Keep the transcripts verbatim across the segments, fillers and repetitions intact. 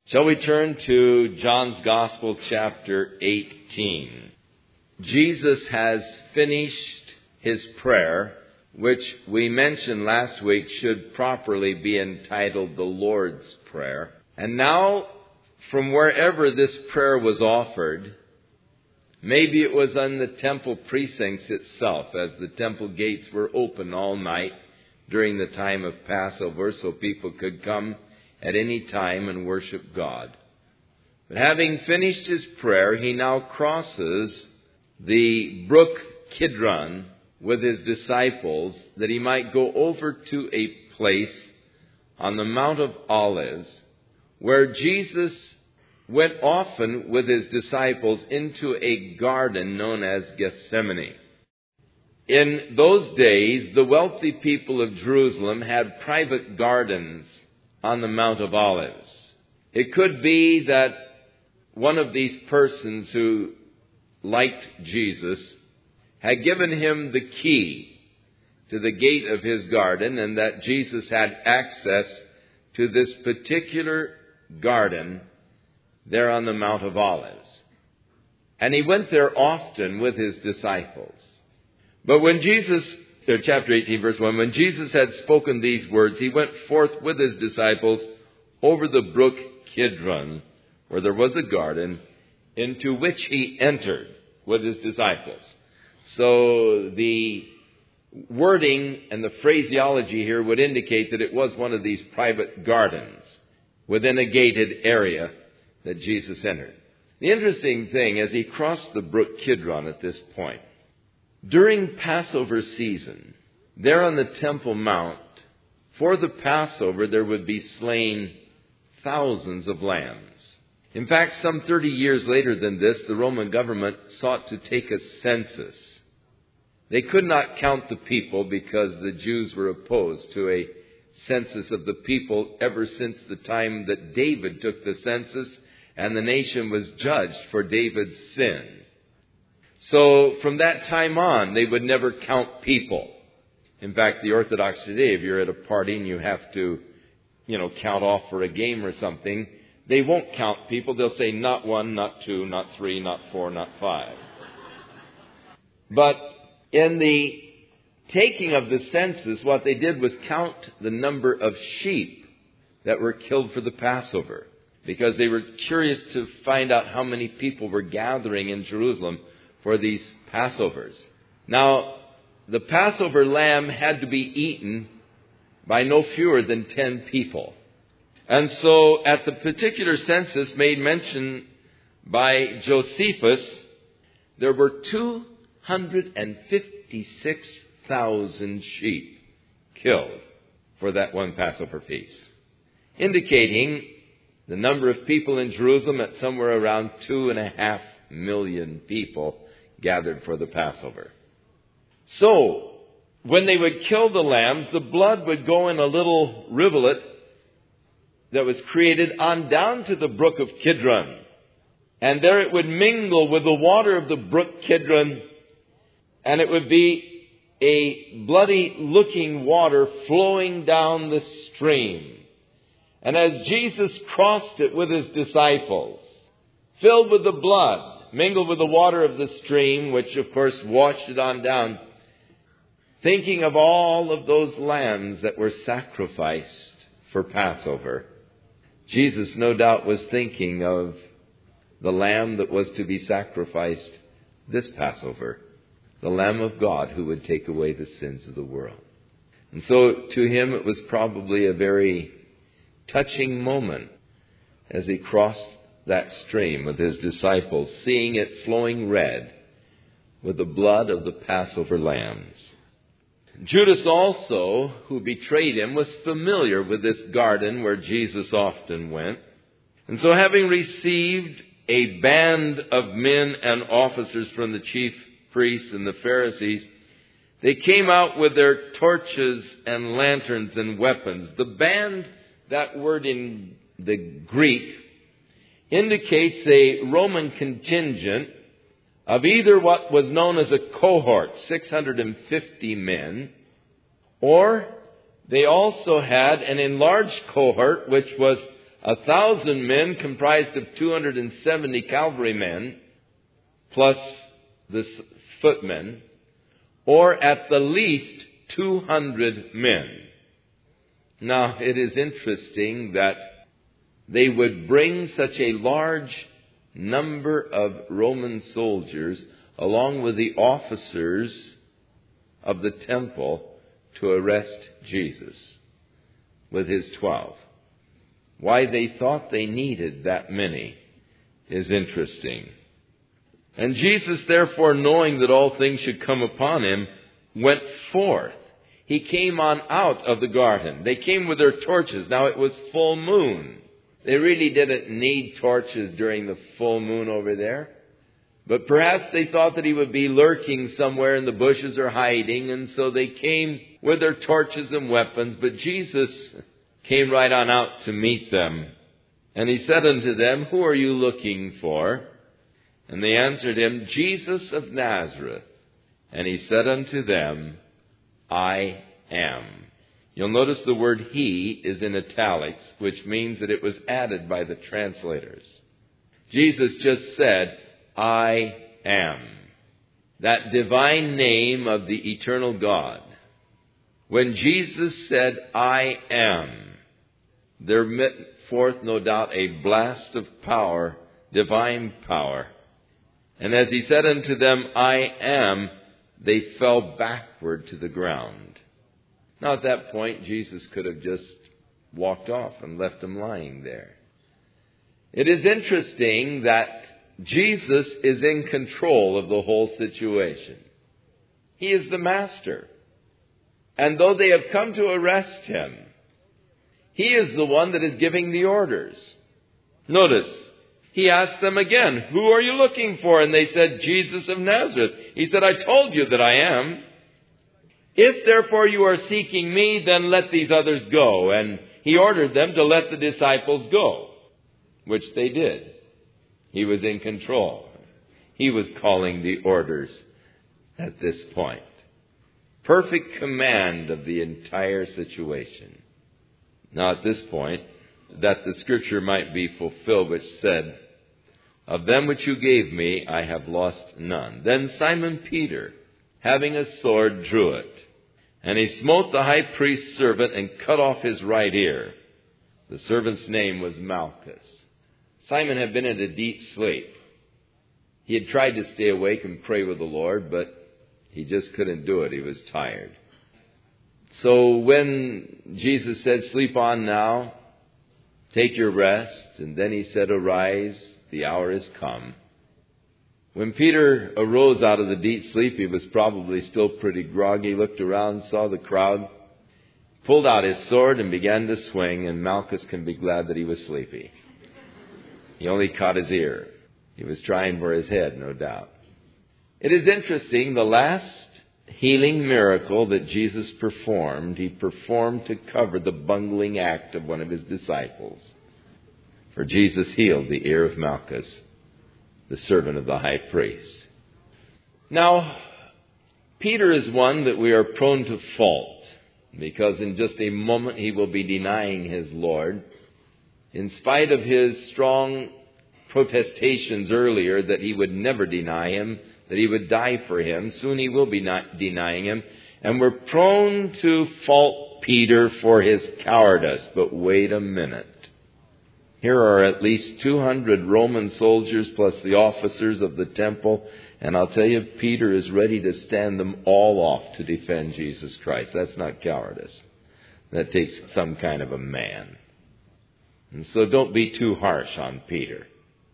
Shall we turn to John's Gospel, chapter eighteen. Jesus has finished his prayer, which we mentioned last week should properly be entitled the Lord's Prayer. And now, from wherever this prayer was offered, maybe it was on the temple precincts itself, as the temple gates were open all night during the time of Passover, so people could come at any time and worship God. But having finished his prayer, he now crosses the brook Kidron with his disciples, that he might go over to a place on the Mount of Olives, where Jesus went often with his disciples into a garden known as Gethsemane. In those days, the wealthy people of Jerusalem had private gardens on the Mount of Olives. It could be that one of these persons who liked Jesus had given him the key to the gate of his garden, and that Jesus had access to this particular garden there on the Mount of Olives. And he went there often with his disciples. But when Jesus, chapter eighteen, verse one, when Jesus had spoken these words, he went forth with his disciples over the brook Kidron, where there was a garden, into which he entered with his disciples. So the wording and the phraseology here would indicate that it was one of these private gardens within a gated area that Jesus entered. The interesting thing, as he crossed the brook Kidron at this point, during Passover season, there on the Temple Mount, for the Passover, there would be slain thousands of lambs. In fact, some thirty years later than this, the Roman government sought to take a census. They could not count the people because the Jews were opposed to a census of the people ever since the time that David took the census and the nation was judged for David's sin. So from that time on, they would never count people. In fact, the Orthodox today, if you're at a party and you have to, you know, count off for a game or something, they won't count people. They'll say not one, not two, not three, not four, not five. But in the taking of the census, what they did was count the number of sheep that were killed for the Passover, because they were curious to find out how many people were gathering in Jerusalem for these Passovers. Now, the Passover lamb had to be eaten by no fewer than ten people. And so at the particular census made mention by Josephus, there were two hundred fifty-six thousand sheep killed for that one Passover feast, indicating the number of people in Jerusalem at somewhere around two and a half million people gathered for the Passover. So, when they would kill the lambs, the blood would go in a little rivulet that was created on down to the brook of Kidron. And there it would mingle with the water of the brook Kidron, and it would be a bloody looking water flowing down the stream. And as Jesus crossed it with his disciples, filled with the blood, mingled with the water of the stream, which of course washed it on down, thinking of all of those lambs that were sacrificed for Passover, Jesus no doubt was thinking of the lamb that was to be sacrificed this Passover, the Lamb of God who would take away the sins of the world. And so to him it was probably a very touching moment as he crossed that stream with his disciples, seeing it flowing red with the blood of the Passover lambs. Judas also, who betrayed him, was familiar with this garden where Jesus often went. And so having received a band of men and officers from the chief priests and the Pharisees, they came out with their torches and lanterns and weapons. The band, that word in the Greek, indicates a Roman contingent of either what was known as a cohort, six hundred fifty men, or they also had an enlarged cohort, which was a thousand men comprised of two hundred seventy cavalrymen, plus the footmen, or at the least two hundred men. Now, it is interesting that they would bring such a large number of Roman soldiers along with the officers of the temple to arrest Jesus with his twelve. Why they thought they needed that many is interesting. And Jesus, therefore, knowing that all things should come upon him, went forth. He came on out of the garden. They came with their torches. Now it was full moon. They really didn't need torches during the full moon over there. But perhaps they thought that he would be lurking somewhere in the bushes or hiding, and so they came with their torches and weapons. But Jesus came right on out to meet them. And he said unto them, "Who are you looking for?" And they answered him, "Jesus of Nazareth." And he said unto them, "I am." You'll notice the word "he" is in italics, which means that it was added by the translators. Jesus just said, "I am." That divine name of the eternal God. When Jesus said, "I am," there went forth, no doubt, a blast of power, divine power. And as he said unto them, "I am," they fell backward to the ground. Now at that point, Jesus could have just walked off and left them lying there. It is interesting that Jesus is in control of the whole situation. He is the master. And though they have come to arrest him, he is the one that is giving the orders. Notice, he asked them again, "Who are you looking for?" And they said, "Jesus of Nazareth." He said, "I told you that I am. If therefore you are seeking me, then let these others go." And he ordered them to let the disciples go, which they did. He was in control. He was calling the orders at this point. Perfect command of the entire situation. Now at this point, that the scripture might be fulfilled, which said, "Of them which you gave me, I have lost none." Then Simon Peter, having a sword, drew it. And he smote the high priest's servant and cut off his right ear. The servant's name was Malchus. Simon had been in a deep sleep. He had tried to stay awake and pray with the Lord, but he just couldn't do it. He was tired. So when Jesus said, "Sleep on now, take your rest," and then he said, "Arise, the hour is come." When Peter arose out of the deep sleep, he was probably still pretty groggy, looked around, saw the crowd, pulled out his sword and began to swing, and Malchus can be glad that he was sleepy. He only caught his ear. He was trying for his head, no doubt. It is interesting, the last healing miracle that Jesus performed, he performed to cover the bungling act of one of his disciples. For Jesus healed the ear of Malchus, the servant of the high priest. Now, Peter is one that we are prone to fault, because in just a moment he will be denying his Lord. In spite of his strong protestations earlier that he would never deny him, that he would die for him, soon he will be not denying him. And we're prone to fault Peter for his cowardice. But wait a minute. Here are at least two hundred Roman soldiers plus the officers of the temple. And I'll tell you, Peter is ready to stand them all off to defend Jesus Christ. That's not cowardice. That takes some kind of a man. And so don't be too harsh on Peter.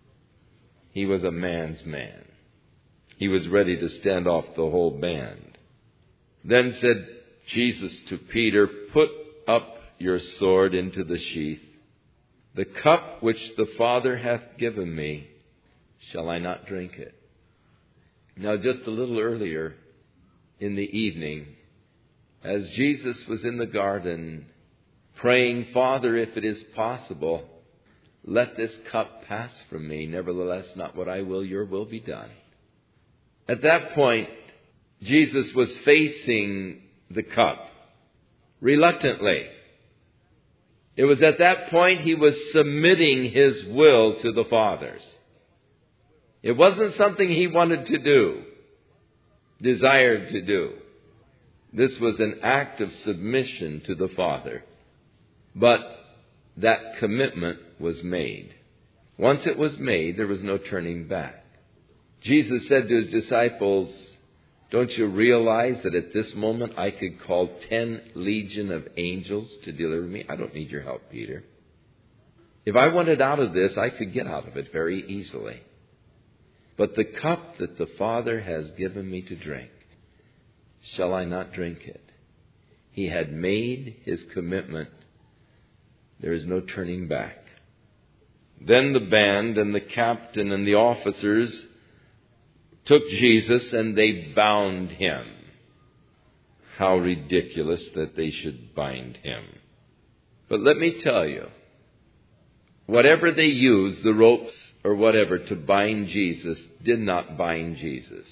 He was a man's man. He was ready to stand off the whole band. Then said Jesus to Peter, "Put up your sword into the sheath. The cup which the Father hath given me, shall I not drink it?" Now just a little earlier in the evening, as Jesus was in the garden praying, "Father, if it is possible, let this cup pass from me. Nevertheless, not what I will, your will be done." At that point, Jesus was facing the cup reluctantly. It was at that point he was submitting his will to the Father's. It wasn't something he wanted to do, desired to do. This was an act of submission to the Father. But that commitment was made. Once it was made, there was no turning back. Jesus said to his disciples, "Don't you realize that at this moment I could call ten legion of angels to deliver me? I don't need your help, Peter. If I wanted out of this, I could get out of it very easily. But the cup that the Father has given me to drink, shall I not drink it?" He had made his commitment. There is no turning back. Then the band and the captain and the officers took Jesus and they bound him. How ridiculous that they should bind him. But let me tell you, whatever they used, the ropes or whatever, to bind Jesus, did not bind Jesus.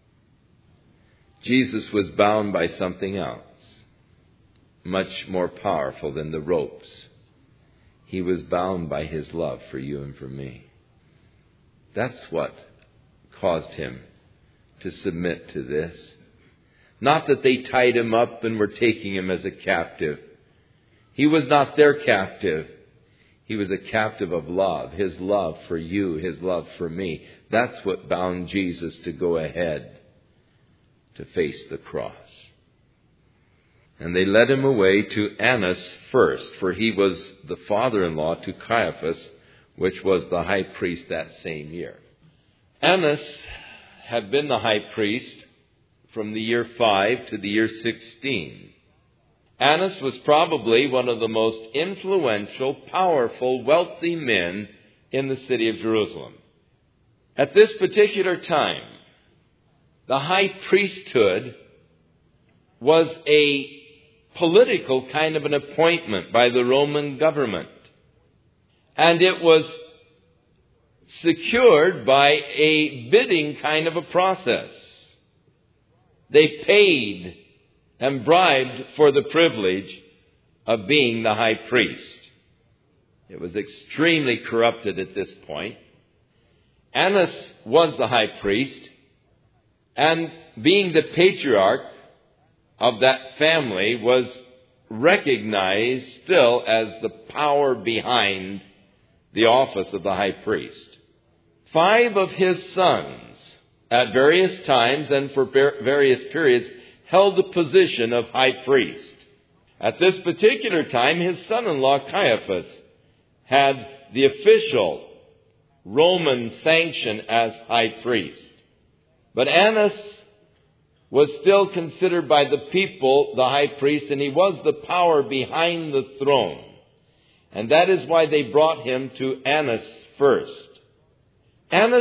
Jesus was bound by something else, much more powerful than the ropes. He was bound by his love for you and for me. That's what caused him to submit to this. Not that they tied him up and were taking him as a captive. He was not their captive. He was a captive of love, his love for you, his love for me. That's what bound Jesus to go ahead to face the cross. And they led him away to Annas first, for he was the father-in-law to Caiaphas, which was the high priest that same year. Annas had been the high priest from the year five to the year sixteen. Annas was probably one of the most influential, powerful, wealthy men in the city of Jerusalem. At this particular time, the high priesthood was a political kind of an appointment by the Roman government. And it was secured by a bidding kind of a process. They paid and bribed for the privilege of being the high priest. It was extremely corrupted at this point. Annas was the high priest, and being the patriarch of that family was recognized still as the power behind the office of the high priest. Five of his sons, at various times and for various periods, held the position of high priest. At this particular time, his son-in-law Caiaphas had the official Roman sanction as high priest. But Annas was still considered by the people the high priest, and he was the power behind the throne. And that is why they brought him to Annas first. Annas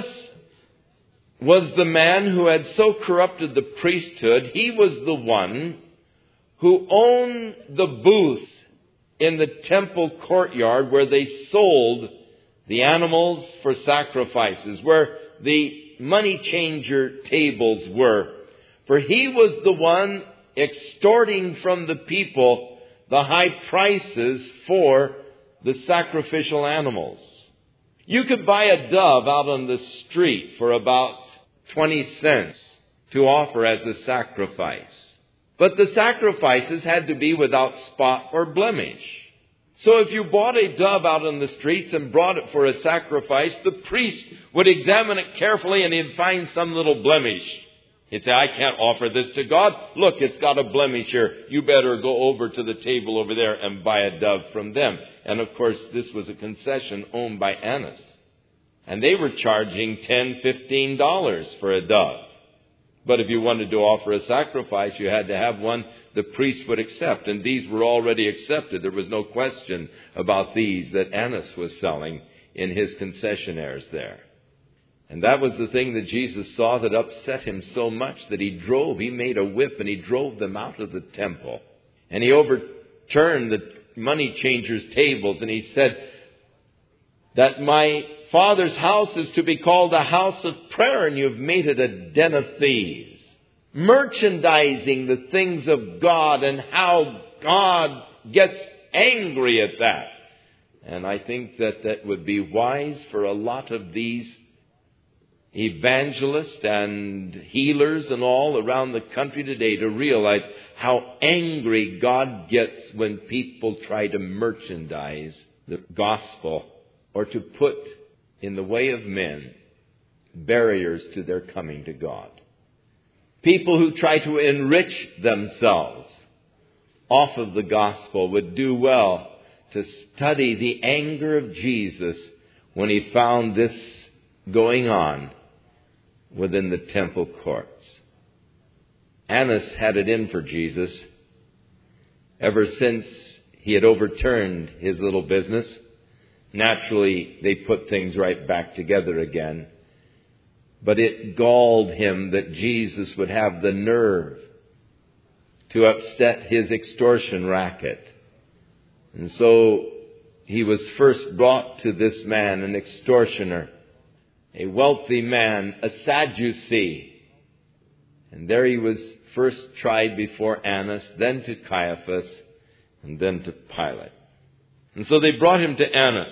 was the man who had so corrupted the priesthood. He was the one who owned the booth in the temple courtyard where they sold the animals for sacrifices, where the money changer tables were. For he was the one extorting from the people the high prices for the sacrificial animals. You could buy a dove out on the street for about twenty cents to offer as a sacrifice. But the sacrifices had to be without spot or blemish. So if you bought a dove out on the streets and brought it for a sacrifice, the priest would examine it carefully and he'd find some little blemish. He'd say, "I can't offer this to God. Look, it's got a blemish here. You better go over to the table over there and buy a dove from them." And of course, this was a concession owned by Annas. And they were charging ten dollars, fifteen dollars for a dove. But if you wanted to offer a sacrifice, you had to have one the priest would accept. And these were already accepted. There was no question about these that Annas was selling in his concessionaires there. And that was the thing that Jesus saw that upset him so much that he drove, he made a whip and he drove them out of the temple. And he overturned the money changers' tables and he said that my Father's house is to be called a house of prayer, and you've made it a den of thieves. Merchandising the things of God and how God gets angry at that. And I think that that would be wise for a lot of these evangelists and healers and all around the country today to realize how angry God gets when people try to merchandise the gospel or to put in the way of men barriers to their coming to God. People who try to enrich themselves off of the gospel would do well to study the anger of Jesus when he found this going on within the temple courts. Annas had it in for Jesus ever since he had overturned his little business. Naturally, they put things right back together again. But it galled him that Jesus would have the nerve to upset his extortion racket. And so he was first brought to this man, an extortioner, a wealthy man, a Sadducee. And there he was first tried before Annas, then to Caiaphas, and then to Pilate. And so they brought him to Annas,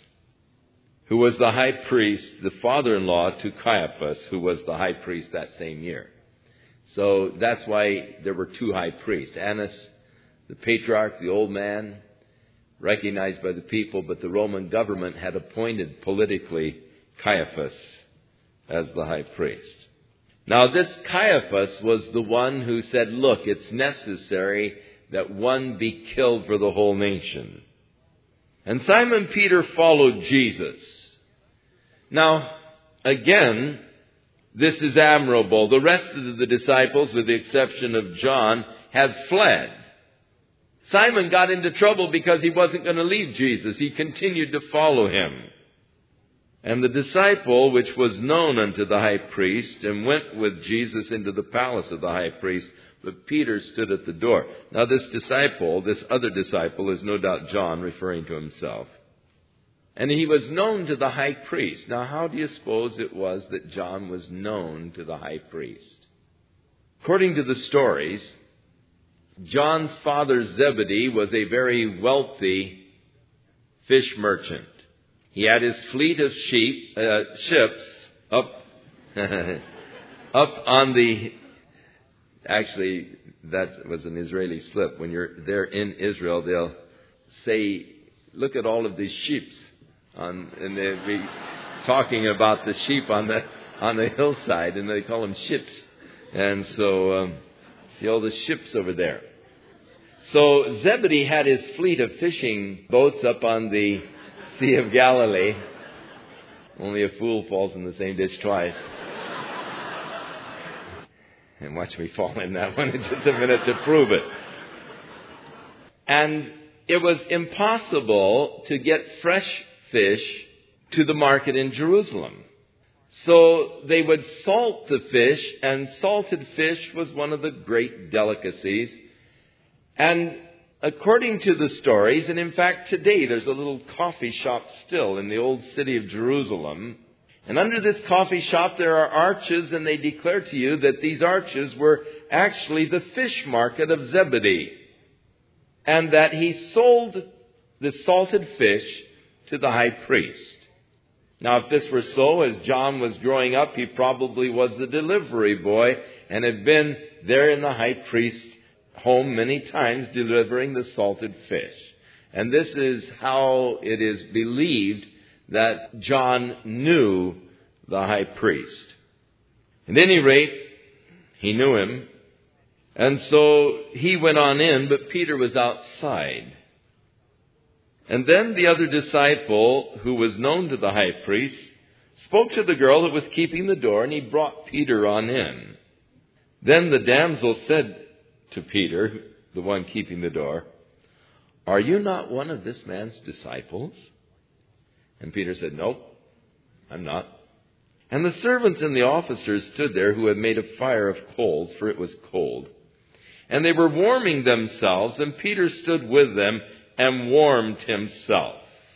who was the high priest, the father-in-law to Caiaphas, who was the high priest that same year. So that's why there were two high priests. Annas, the patriarch, the old man, recognized by the people, but the Roman government had appointed politically Caiaphas as the high priest. Now this Caiaphas was the one who said, look, it's necessary that one be killed for the whole nation. And Simon Peter followed Jesus. Now, again, this is admirable. The rest of the disciples, with the exception of John, had fled. Simon got into trouble because he wasn't going to leave Jesus. He continued to follow him. And the disciple, which was known unto the high priest, and went with Jesus into the palace of the high priest, but Peter stood at the door. Now this disciple, this other disciple, is no doubt John, referring to himself. And he was known to the high priest. Now how do you suppose it was that John was known to the high priest? According to the stories, John's father Zebedee was a very wealthy fish merchant. He had his fleet of sheep, uh, ships up, up on the, actually that was an Israeli slip. When you're there in Israel, they'll say, look at all of these sheep. On, and they'll be talking about the sheep on the, on the hillside, and they call them ships. And so, um, see all the ships over there. So Zebedee had his fleet of fishing boats up on the Sea of Galilee. Only a fool falls in the same ditch twice. And watch me fall in that one in just a minute to prove it. And it was impossible to get fresh fish to the market in Jerusalem. So they would salt the fish, and salted fish was one of the great delicacies. And according to the stories, and in fact today there's a little coffee shop still in the old city of Jerusalem. And under this coffee shop there are arches, and they declare to you that these arches were actually the fish market of Zebedee. And that he sold the salted fish to the high priest. Now if this were so, as John was growing up, he probably was the delivery boy and had been there in the high priest's home many times delivering the salted fish. And this is how it is believed that John knew the high priest. At any rate, he knew him. And so he went on in, but Peter was outside. And then the other disciple, who was known to the high priest, spoke to the girl that was keeping the door, and he brought Peter on in. Then the damsel said to Peter, the one keeping the door, "Are you not one of this man's disciples?" And Peter said, "Nope, I'm not." And the servants and the officers stood there, who had made a fire of coals, for it was cold. And they were warming themselves, and Peter stood with them and warmed himself.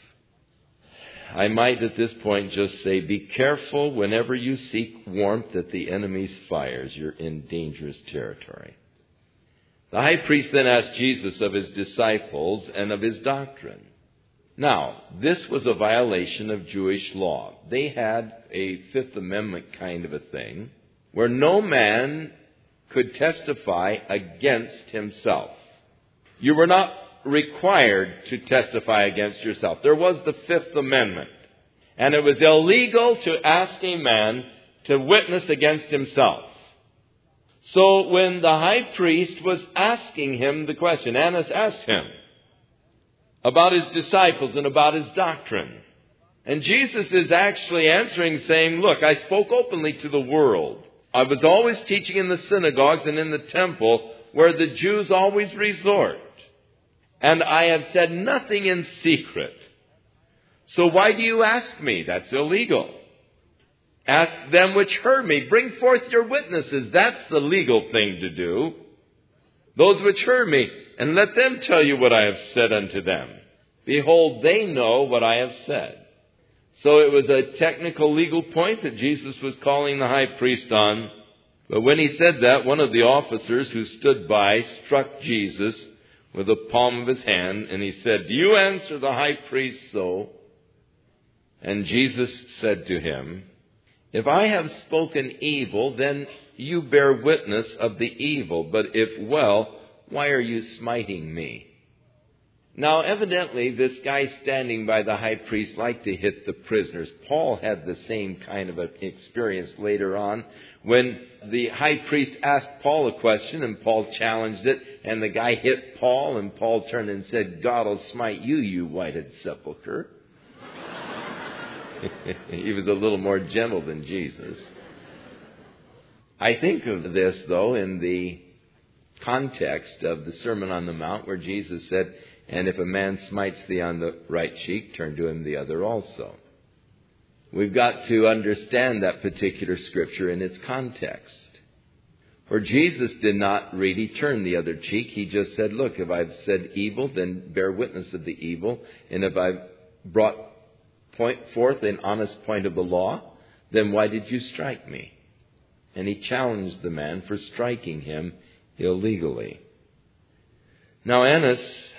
I might at this point just say, be careful whenever you seek warmth at the enemy's fires. You're in dangerous territory. The high priest then asked Jesus of his disciples and of his doctrine. Now, this was a violation of Jewish law. They had a Fifth Amendment kind of a thing where no man could testify against himself. You were not required to testify against yourself. There was the Fifth Amendment. And it was illegal to ask a man to witness against himself. So when the high priest was asking him the question, Annas asked him about his disciples and about his doctrine. And Jesus is actually answering saying, look, I spoke openly to the world. I was always teaching in the synagogues and in the temple where the Jews always resort. And I have said nothing in secret. So why do you ask me? That's illegal. Ask them which heard me. Bring forth your witnesses. That's the legal thing to do. Those which heard me, and let them tell you what I have said unto them. Behold, they know what I have said. So it was a technical legal point that Jesus was calling the high priest on. But when he said that, one of the officers who stood by struck Jesus with the palm of his hand, and he said, do you answer the high priest so? And Jesus said to him, if I have spoken evil, then you bear witness of the evil. But if well, why are you smiting me? Now, evidently, this guy standing by the high priest liked to hit the prisoners. Paul had the same kind of an experience later on when the high priest asked Paul a question and Paul challenged it, and the guy hit Paul, and Paul turned and said, God will smite you, you whited sepulchre. He was a little more gentle than Jesus. I think of this, though, in the context of the Sermon on the Mount where Jesus said, and if a man smites thee on the right cheek, turn to him the other also. We've got to understand that particular scripture in its context. For Jesus did not really turn the other cheek. He just said, look, if I've said evil, then bear witness of the evil. And if I've brought point forth an honest point of the law, then why did you strike me? And he challenged the man for striking him illegally. Now Annas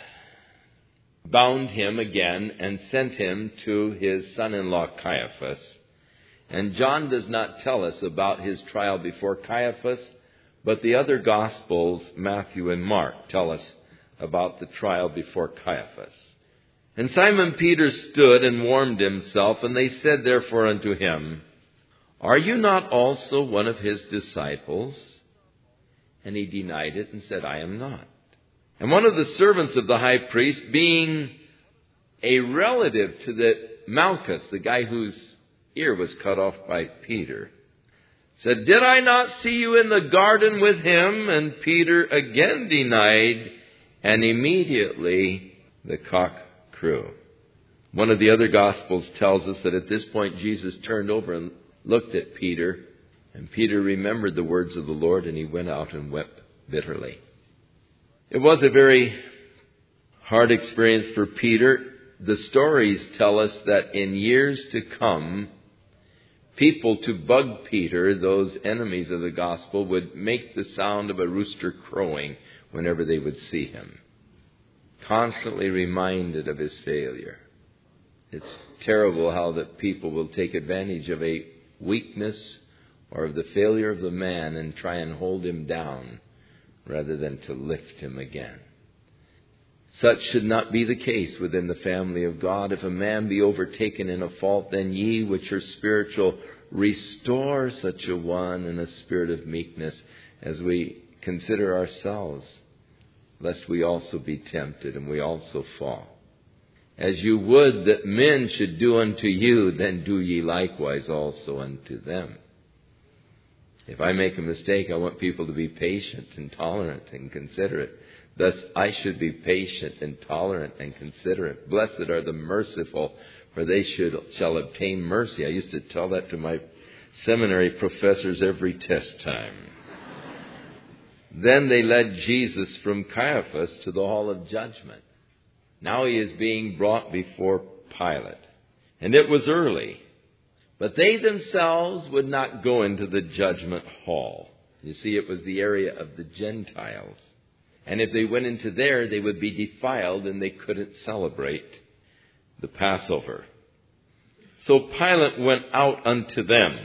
bound him again and sent him to his son-in-law Caiaphas. And John does not tell us about his trial before Caiaphas, but the other Gospels, Matthew and Mark, tell us about the trial before Caiaphas. And Simon Peter stood and warmed himself, and they said therefore unto him, are you not also one of his disciples? And he denied it and said, I am not. And one of the servants of the high priest, being a relative to the Malchus, the guy whose ear was cut off by Peter, said, did I not see you in the garden with him? And Peter again denied, and immediately the cock crew. One of the other Gospels tells us that at this point Jesus turned over and looked at Peter, and Peter remembered the words of the Lord, and he went out and wept bitterly. It was a very hard experience for Peter. The stories tell us that in years to come, people to bug Peter, those enemies of the gospel, would make the sound of a rooster crowing whenever they would see him, constantly reminded of his failure. It's terrible how that people will take advantage of a weakness or of the failure of the man and try and hold him down rather than to lift him again. Such should not be the case within the family of God. If a man be overtaken in a fault, then ye which are spiritual, restore such a one in a spirit of meekness, as we consider ourselves, lest we also be tempted and we also fall. As you would that men should do unto you, then do ye likewise also unto them. If I make a mistake, I want people to be patient and tolerant and considerate. Thus, I should be patient and tolerant and considerate. Blessed are the merciful, for they should, shall obtain mercy. I used to tell that to my seminary professors every test time. Then they led Jesus from Caiaphas to the hall of judgment. Now he is being brought before Pilate. And it was early. But they themselves would not go into the judgment hall. You see, it was the area of the Gentiles. And if they went into there, they would be defiled and they couldn't celebrate the Passover. So Pilate went out unto them.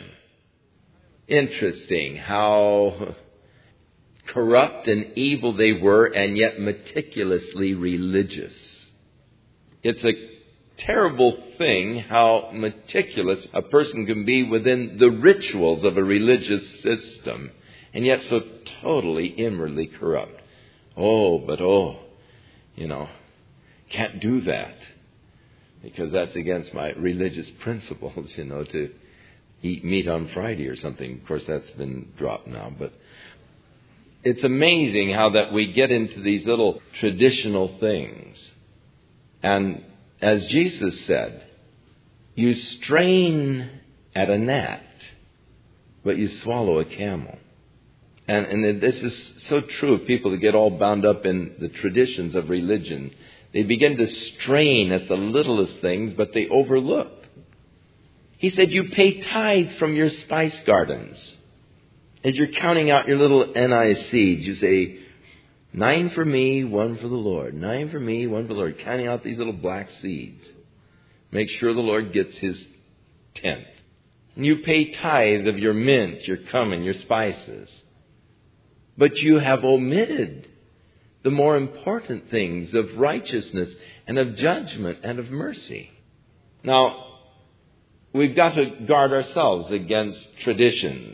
Interesting how corrupt and evil they were, and yet meticulously religious. It's a terrible thing how meticulous a person can be within the rituals of a religious system, and yet so totally inwardly corrupt. Oh, but oh, you know, can't do that, because that's against my religious principles, you know, to eat meat on Friday or something. Of course, that's been dropped now, but it's amazing how that we get into these little traditional things. And as Jesus said, you strain at a gnat, but you swallow a camel. And, and this is so true of people that get all bound up in the traditions of religion. They begin to strain at the littlest things, but they overlook. He said, you pay tithe from your spice gardens. As you're counting out your little anise seeds, you say, nine for me, one for the Lord. Nine for me, one for the Lord. Counting out these little black seeds. Make sure the Lord gets his tenth. And you pay tithe of your mint, your cumin, your spices. But you have omitted the more important things of righteousness and of judgment and of mercy. Now, we've got to guard ourselves against traditions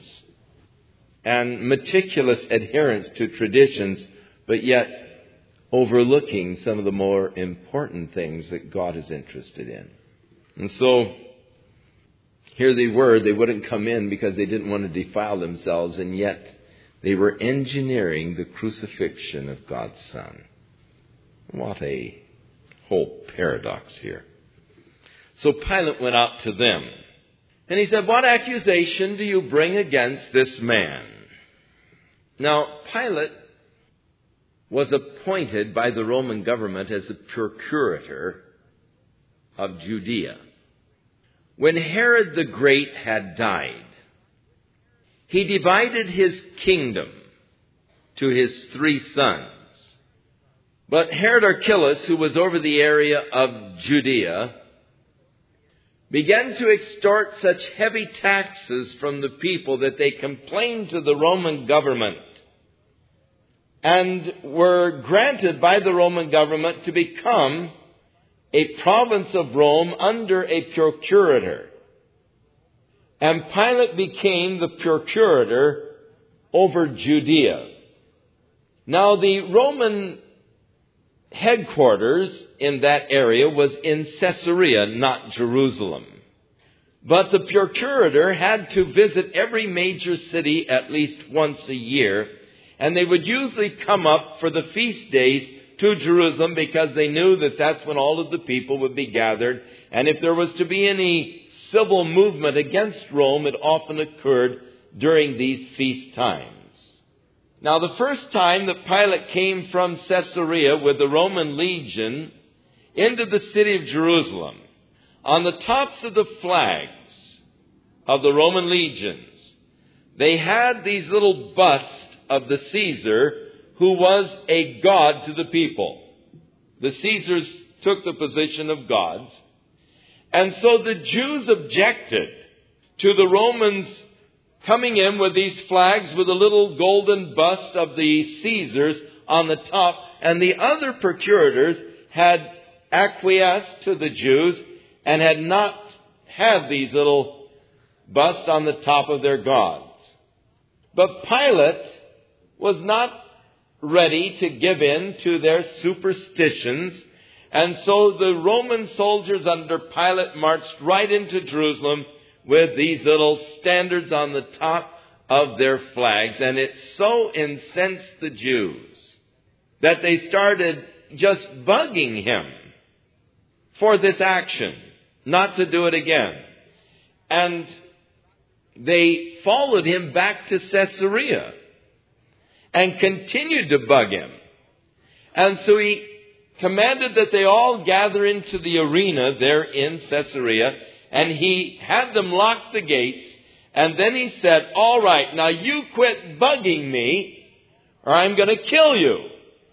and meticulous adherence to traditions, but yet overlooking some of the more important things that God is interested in. And so, here they were, they wouldn't come in because they didn't want to defile themselves, and yet they were engineering the crucifixion of God's Son. What a whole paradox here. So Pilate went out to them, and he said, what accusation do you bring against this man? Now, Pilate was appointed by the Roman government as the procurator of Judea. When Herod the Great had died, he divided his kingdom to his three sons. But Herod Archelaus, who was over the area of Judea, began to extort such heavy taxes from the people that they complained to the Roman government and were granted by the Roman government to become a province of Rome under a procurator. And Pilate became the procurator over Judea. Now, the Roman headquarters in that area was in Caesarea, not Jerusalem. But the procurator had to visit every major city at least once a year, and they would usually come up for the feast days to Jerusalem because they knew that that's when all of the people would be gathered. And if there was to be any civil movement against Rome, it often occurred during these feast times. Now, the first time that Pilate came from Caesarea with the Roman legion into the city of Jerusalem, on the tops of the flags of the Roman legions, they had these little busts of the Caesar, who was a god to the people. The Caesars took the position of gods. And so the Jews objected to the Romans coming in with these flags with a little golden bust of the Caesars on the top. And the other procurators had acquiesced to the Jews and had not had these little busts on the top of their gods. But Pilate was not ready to give in to their superstitions. And so the Roman soldiers under Pilate marched right into Jerusalem with these little standards on the top of their flags. And it so incensed the Jews that they started just bugging him for this action, not to do it again. And they followed him back to Caesarea and continued to bug him. And so he commanded that they all gather into the arena there in Caesarea, and he had them lock the gates. And then he said, all right, now you quit bugging me or I'm going to kill you.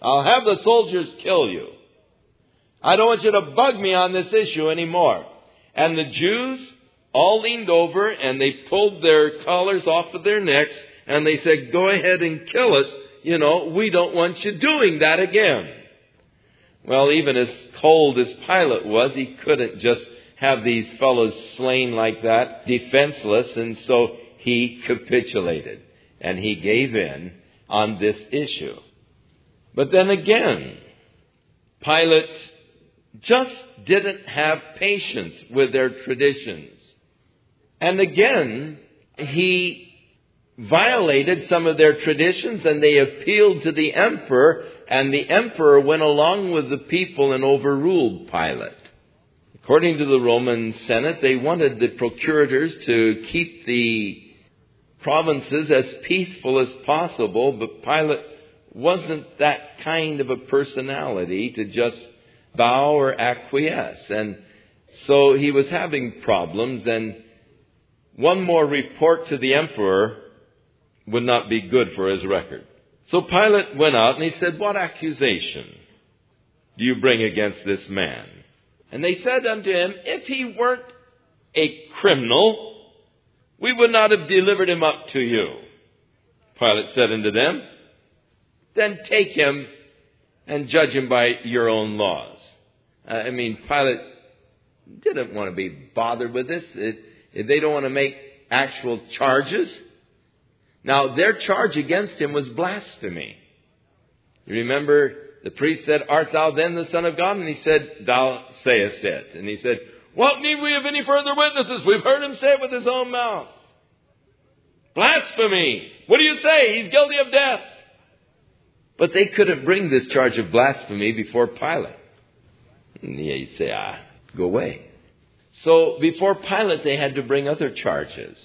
I'll have the soldiers kill you. I don't want you to bug me on this issue anymore. And the Jews all leaned over and they pulled their collars off of their necks and they said, go ahead and kill us. You know, we don't want you doing that again. Well, even as cold as Pilate was, he couldn't just have these fellows slain like that, defenseless, and so he capitulated and he gave in on this issue. But then again, Pilate just didn't have patience with their traditions. And again, he violated some of their traditions and they appealed to the emperor, and the emperor went along with the people and overruled Pilate. According to the Roman Senate, they wanted the procurators to keep the provinces as peaceful as possible, but Pilate wasn't that kind of a personality to just bow or acquiesce. And so he was having problems, and one more report to the emperor would not be good for his record. So Pilate went out and he said, what accusation do you bring against this man? And they said unto him, if he weren't a criminal, we would not have delivered him up to you. Pilate said unto them, then take him and judge him by your own laws. Uh, I mean, Pilate didn't want to be bothered with this. It, it, they don't want to make actual charges. Now, their charge against him was blasphemy. You remember the priest said, art thou then the Son of God? And he said, thou sayest it. And he said, what need we of any further witnesses? We've heard him say it with his own mouth. Blasphemy. What do you say? He's guilty of death. But they couldn't bring this charge of blasphemy before Pilate. And he'd say, ah, go away. So before Pilate, they had to bring other charges.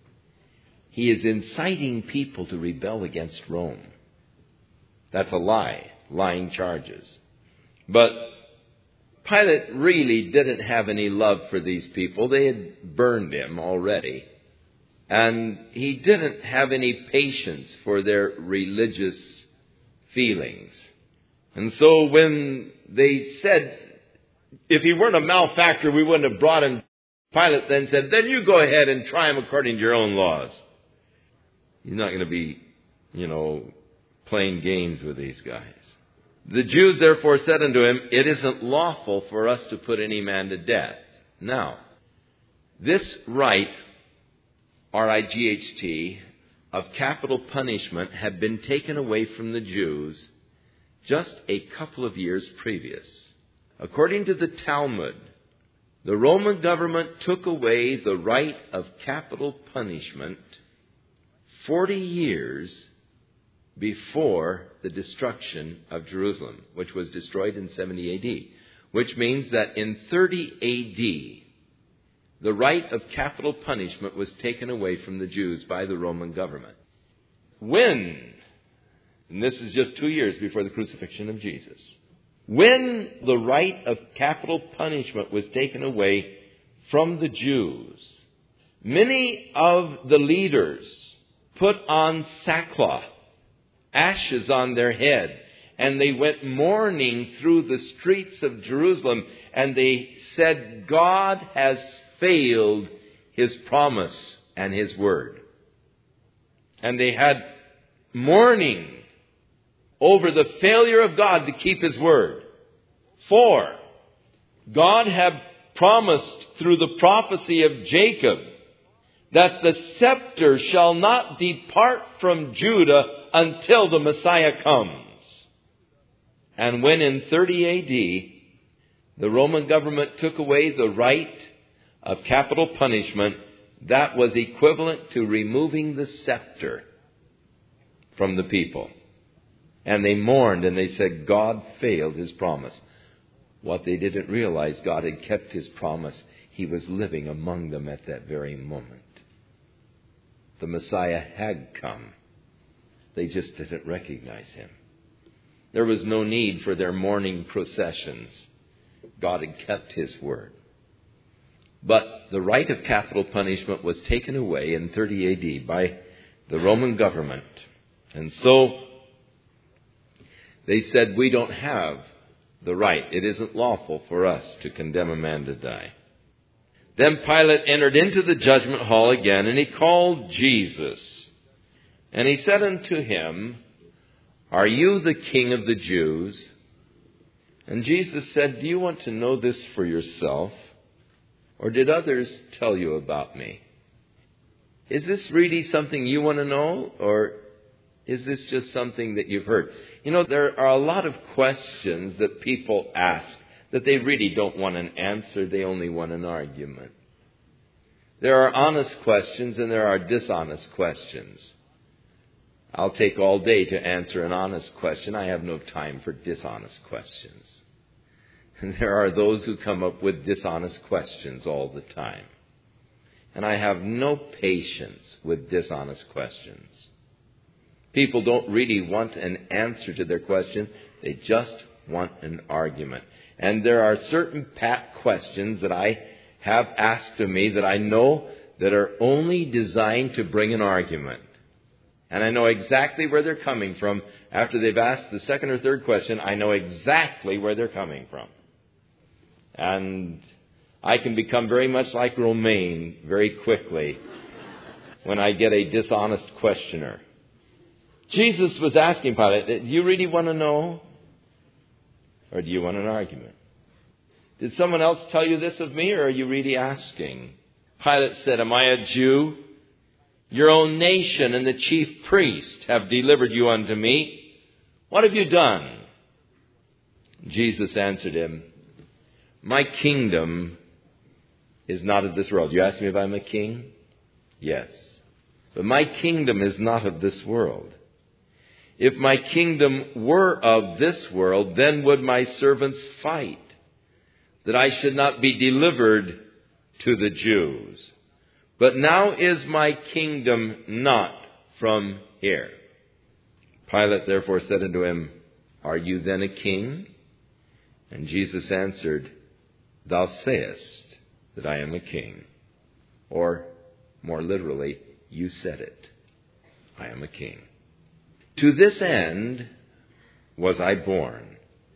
He is inciting people to rebel against Rome. That's a lie, lying charges. But Pilate really didn't have any love for these people. They had burned him already. And he didn't have any patience for their religious feelings. And so when they said, if he weren't a malefactor, we wouldn't have brought him, Pilate then said, then you go ahead and try him according to your own laws. He's not going to be, you know, playing games with these guys. The Jews therefore said unto him, it isn't lawful for us to put any man to death. Now, this right, R I G H T, of capital punishment had been taken away from the Jews just a couple of years previous. According to the Talmud, the Roman government took away the right of capital punishment forty years before the destruction of Jerusalem, which was destroyed in seventy A D, which means that in thirty A D, the right of capital punishment was taken away from the Jews by the Roman government. When, and this is just two years before the crucifixion of Jesus, when the right of capital punishment was taken away from the Jews, many of the leaders put on sackcloth, ashes on their head, and they went mourning through the streets of Jerusalem, and they said, God has failed his promise and his word. And they had mourning over the failure of God to keep his word. For God had promised through the prophecy of Jacob that the scepter shall not depart from Judah until the Messiah comes. And when in thirty A D, the Roman government took away the right of capital punishment, that was equivalent to removing the scepter from the people. And they mourned and they said, God failed his promise. What they didn't realize, God had kept his promise. He was living among them at that very moment. The Messiah had come. They just didn't recognize him. There was no need for their mourning processions. God had kept his word. But the right of capital punishment was taken away in thirty A D by the Roman government. And so They said, we don't have the right. It isn't lawful for us to condemn a man to die. Then Pilate entered into the judgment hall again, and he called Jesus. And he said unto him, Are you the King of the Jews? And Jesus said, Do you want to know this for yourself? Or did others tell you about me? Is this really something you want to know? Or is this just something that you've heard? You know, there are a lot of questions that people ask that they really don't want an answer. They only want an argument. There are honest questions and there are dishonest questions. I'll take all day to answer an honest question. I have no time for dishonest questions. And there are those who come up with dishonest questions all the time. And I have no patience with dishonest questions. People don't really want an answer to their question. They just want an argument. And there are certain pat questions that I have asked of me that I know that are only designed to bring an argument. And I know exactly where they're coming from. After they've asked the second or third question, I know exactly where they're coming from. And I can become very much like Romaine very quickly when I get a dishonest questioner. Jesus was asking Pilate, do you really want to know? Or do you want an argument? Did someone else tell you this of me, or are you really asking? Pilate said, Am I a Jew? Your own nation and the chief priest have delivered you unto me. What have you done? Jesus answered him, My kingdom is not of this world. You ask me if I'm a king? Yes. But my kingdom is not of this world. If my kingdom were of this world, then would my servants fight, that I should not be delivered to the Jews. But now is my kingdom not from here. Pilate therefore said unto him, Are you then a king? And Jesus answered, Thou sayest that I am a king. Or, more literally, you said it. I am a king. To this end was I born,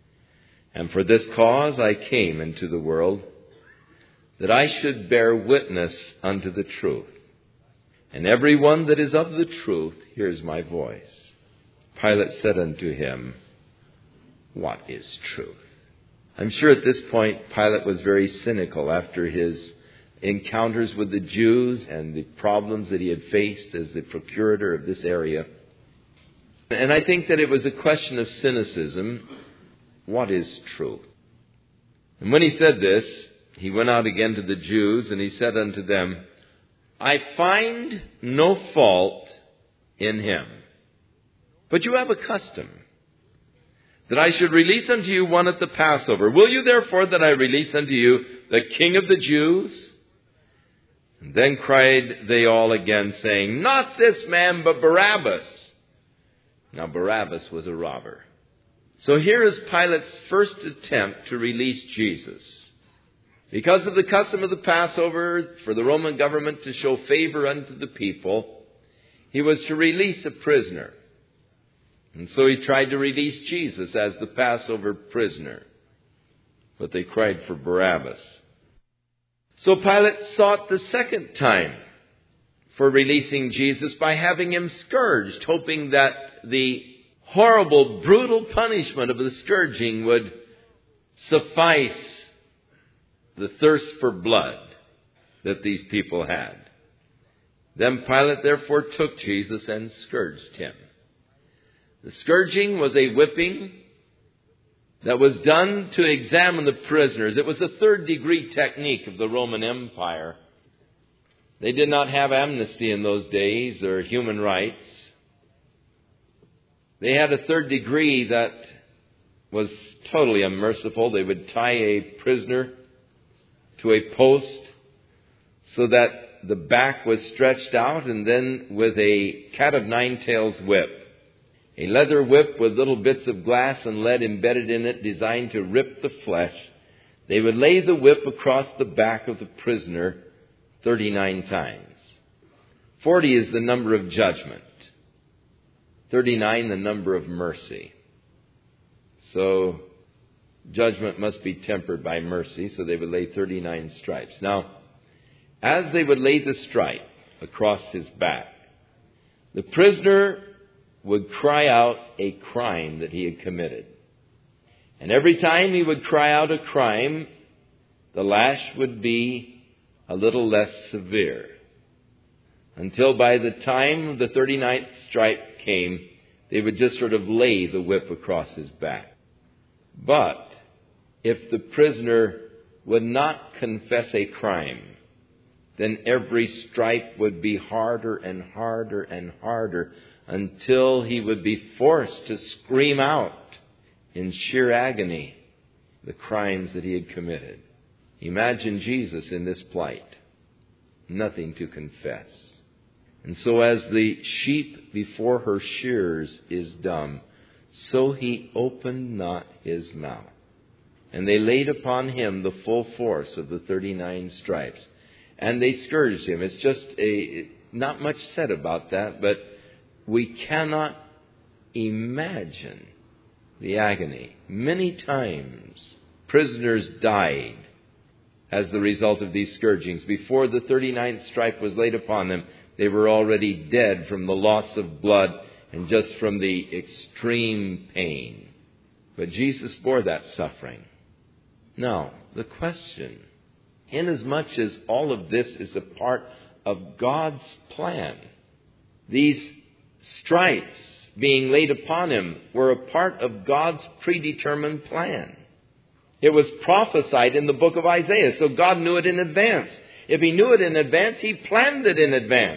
and for this cause I came into the world, that I should bear witness unto the truth. And every one that is of the truth hears my voice. Pilate said unto him, What is truth? I'm sure at this point Pilate was very cynical after his encounters with the Jews and the problems that he had faced as the procurator of this area. And I think that it was a question of cynicism. What is truth? And when he said this, he went out again to the Jews, and he said unto them, I find no fault in him. But you have a custom, that I should release unto you one at the Passover. Will you therefore that I release unto you the King of the Jews? And then cried they all again, saying, Not this man, but Barabbas. Now Barabbas was a robber. So here is Pilate's first attempt to release Jesus. Because of the custom of the Passover, for the Roman government to show favor unto the people, he was to release a prisoner. And so he tried to release Jesus as the Passover prisoner. But they cried for Barabbas. So Pilate sought the second time for releasing Jesus by having him scourged, hoping that the horrible, brutal punishment of the scourging would suffice the thirst for blood that these people had. Then Pilate therefore took Jesus and scourged him. The scourging was a whipping that was done to examine the prisoners. It was a third degree technique of the Roman Empire. They did not have amnesty in those days or human rights. They had a third degree that was totally unmerciful. They would tie a prisoner to a post so that the back was stretched out, and then with a cat of nine tails whip, a leather whip with little bits of glass and lead embedded in it designed to rip the flesh, they would lay the whip across the back of the prisoner thirty-nine times. Forty is the number of judgment. thirty-nine, the number of mercy. So judgment must be tempered by mercy, so they would lay thirty-nine stripes. Now, as they would lay the stripe across his back, the prisoner would cry out a crime that he had committed. And every time he would cry out a crime, the lash would be a little less severe. Until by the time the thirty-ninth stripe came, they would just sort of lay the whip across his back. But if the prisoner would not confess a crime, then every stripe would be harder and harder and harder until he would be forced to scream out in sheer agony the crimes that he had committed. Imagine Jesus in this plight, nothing to confess. And so as the sheep before her shearers is dumb, so he opened not his mouth. And they laid upon him the full force of the thirty-nine stripes. And they scourged him. It's just a not much said about that, but we cannot imagine the agony. Many times prisoners died as the result of these scourgings. Before the thirty-ninth stripe was laid upon them, they were already dead from the loss of blood and just from the extreme pain. But Jesus bore that suffering. Now, the question, inasmuch as all of this is a part of God's plan, these stripes being laid upon him were a part of God's predetermined plan. It was prophesied in the book of Isaiah, so God knew it in advance. If he knew it in advance, he planned it in advance.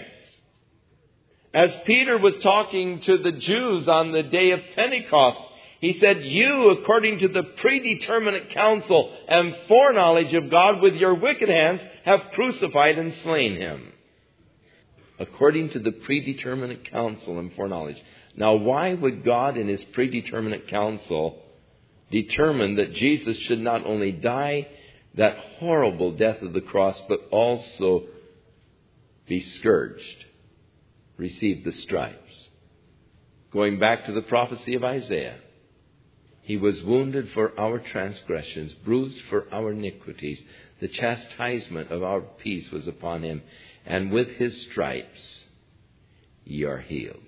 As Peter was talking to the Jews on the day of Pentecost, he said, "You, according to the predeterminate counsel and foreknowledge of God with your wicked hands, have crucified and slain him." According to the predeterminate counsel and foreknowledge. Now, why would God in his predeterminate counsel determine that Jesus should not only die that horrible death of the cross, but also be scourged, receive the stripes? Going back to the prophecy of Isaiah, he was wounded for our transgressions, bruised for our iniquities. The chastisement of our peace was upon him, and with his stripes ye are healed.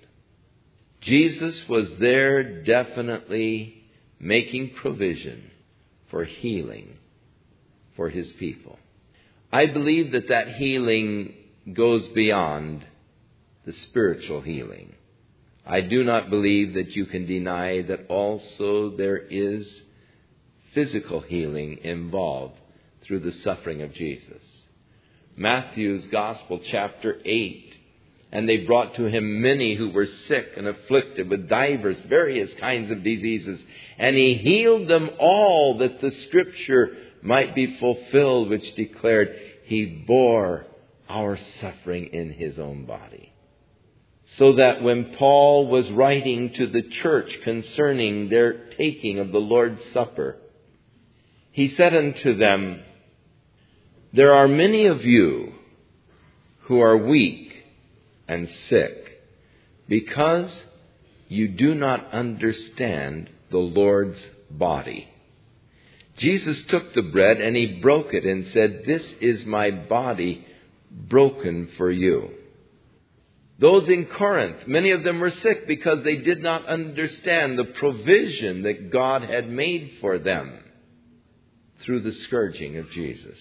Jesus was there definitely making provision for healing for his people. I believe that that healing goes beyond the spiritual healing. I do not believe that you can deny that also there is physical healing involved through the suffering of Jesus. Matthew's Gospel, chapter eight. "And they brought to him many who were sick and afflicted with divers various kinds of diseases. And he healed them all, that the scripture might be fulfilled, which declared, he bore our suffering in his own body." So that when Paul was writing to the church concerning their taking of the Lord's Supper, he said unto them, "There are many of you who are weak and sick, because you do not understand the Lord's body." Jesus took the bread and he broke it and said, "This is my body broken for you." Those in Corinth, many of them were sick because they did not understand the provision that God had made for them through the scourging of Jesus.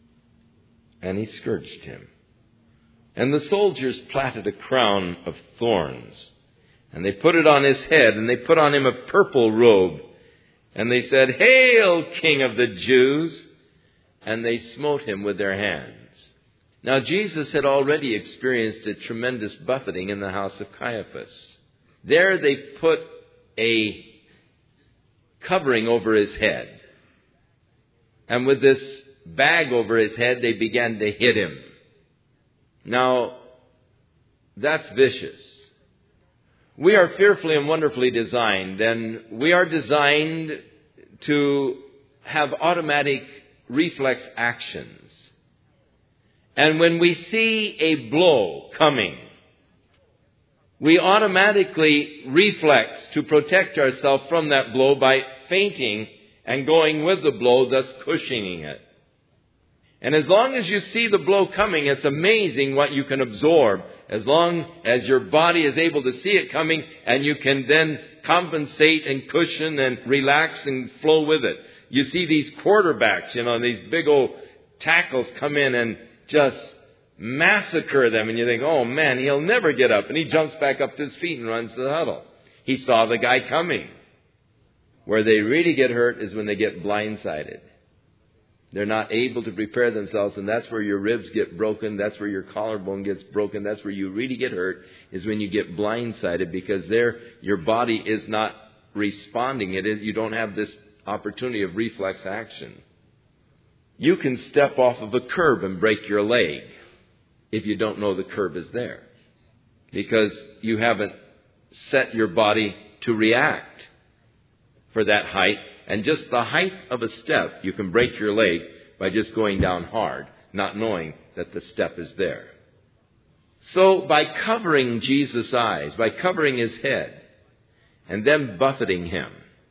And he scourged him. And the soldiers plaited a crown of thorns, and they put it on his head, and they put on him a purple robe, and they said, "Hail, King of the Jews!" And they smote him with their hands. Now, Jesus had already experienced a tremendous buffeting in the house of Caiaphas. There they put a covering over his head. And with this bag over his head, they began to hit him. Now, that's vicious. We are fearfully and wonderfully designed, and we are designed to have automatic reflex actions. And when we see a blow coming, we automatically reflex to protect ourselves from that blow by fainting and going with the blow, thus cushioning it. And as long as you see the blow coming, it's amazing what you can absorb. As long as your body is able to see it coming, and you can then compensate and cushion and relax and flow with it. You see these quarterbacks, you know, these big old tackles come in and just massacre them. And you think, oh man, he'll never get up. And he jumps back up to his feet and runs to the huddle. He saw the guy coming. Where they really get hurt is when they get blindsided. They're not able to prepare themselves, and that's where your ribs get broken. That's where your collarbone gets broken. That's where you really get hurt, is when you get blindsided, because there your body is not responding. It is, you don't have this opportunity of reflex action. You can step off of a curb and break your leg if you don't know the curb is there, because you haven't set your body to react for that height. And just the height of a step, you can break your leg by just going down hard, not knowing that the step is there. So by covering Jesus' eyes, by covering his head, and then buffeting him,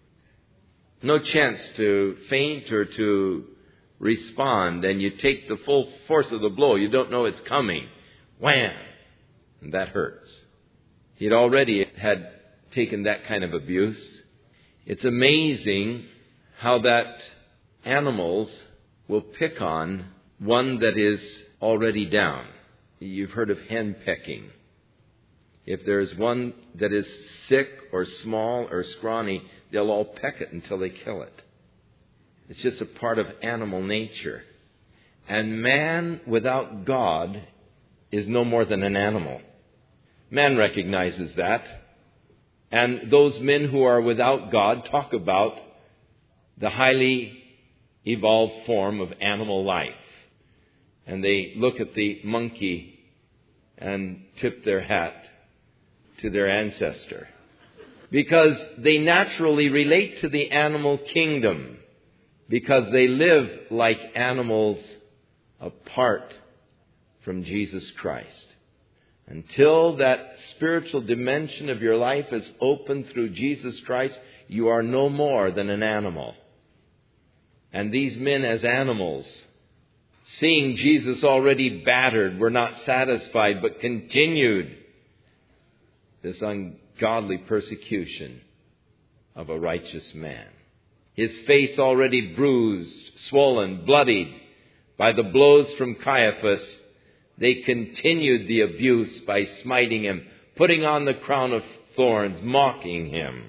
no chance to faint or to respond, and you take the full force of the blow. You don't know it's coming. Wham! And that hurts. He'd already had taken that kind of abuse. It's amazing how that animals will pick on one that is already down. You've heard of hen pecking. If there's one that is sick or small or scrawny, they'll all peck it until they kill it. It's just a part of animal nature. And man without God is no more than an animal. Man recognizes that. And those men who are without God talk about the highly evolved form of animal life. And they look at the monkey and tip their hat to their ancestor, because they naturally relate to the animal kingdom, because they live like animals apart from Jesus Christ. Until that spiritual dimension of your life is opened through Jesus Christ, you are no more than an animal. And these men as animals, seeing Jesus already battered, were not satisfied, but continued this ungodly persecution of a righteous man. His face already bruised, swollen, bloodied by the blows from Caiaphas, they continued the abuse by smiting him, putting on the crown of thorns, mocking him.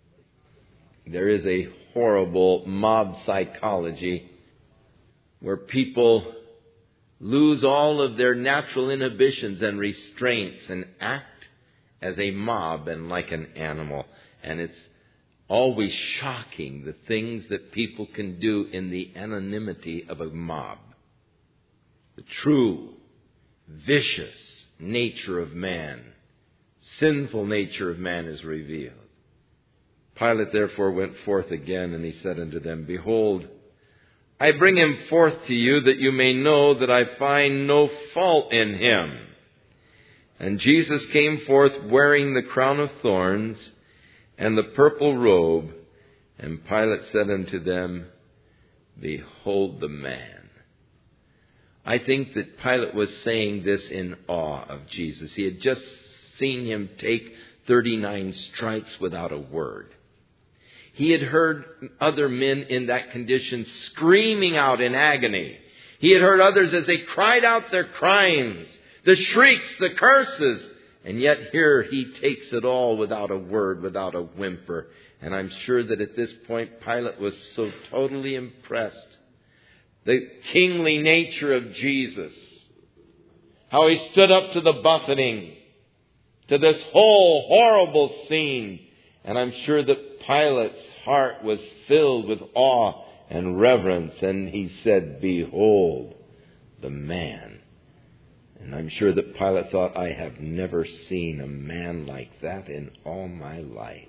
There is a horrible mob psychology where people lose all of their natural inhibitions and restraints and act as a mob and like an animal. And it's always shocking, the things that people can do in the anonymity of a mob. The true vicious nature of man, sinful nature of man is revealed. Pilate therefore went forth again, and he said unto them, Behold, I bring him forth to you, that you may know that I find no fault in him. And Jesus came forth wearing the crown of thorns and the purple robe. And Pilate said unto them, Behold the man. I think that Pilate was saying this in awe of Jesus. He had just seen him take thirty-nine stripes without a word. He had heard other men in that condition screaming out in agony. He had heard others as they cried out their crimes, the shrieks, the curses. And yet here he takes it all without a word, without a whimper. And I'm sure that at this point Pilate was so totally impressed. The kingly nature of Jesus. How he stood up to the buffeting, to this whole horrible scene. And I'm sure that Pilate's heart was filled with awe and reverence. And he said, Behold the man. And I'm sure that Pilate thought, I have never seen a man like that in all my life.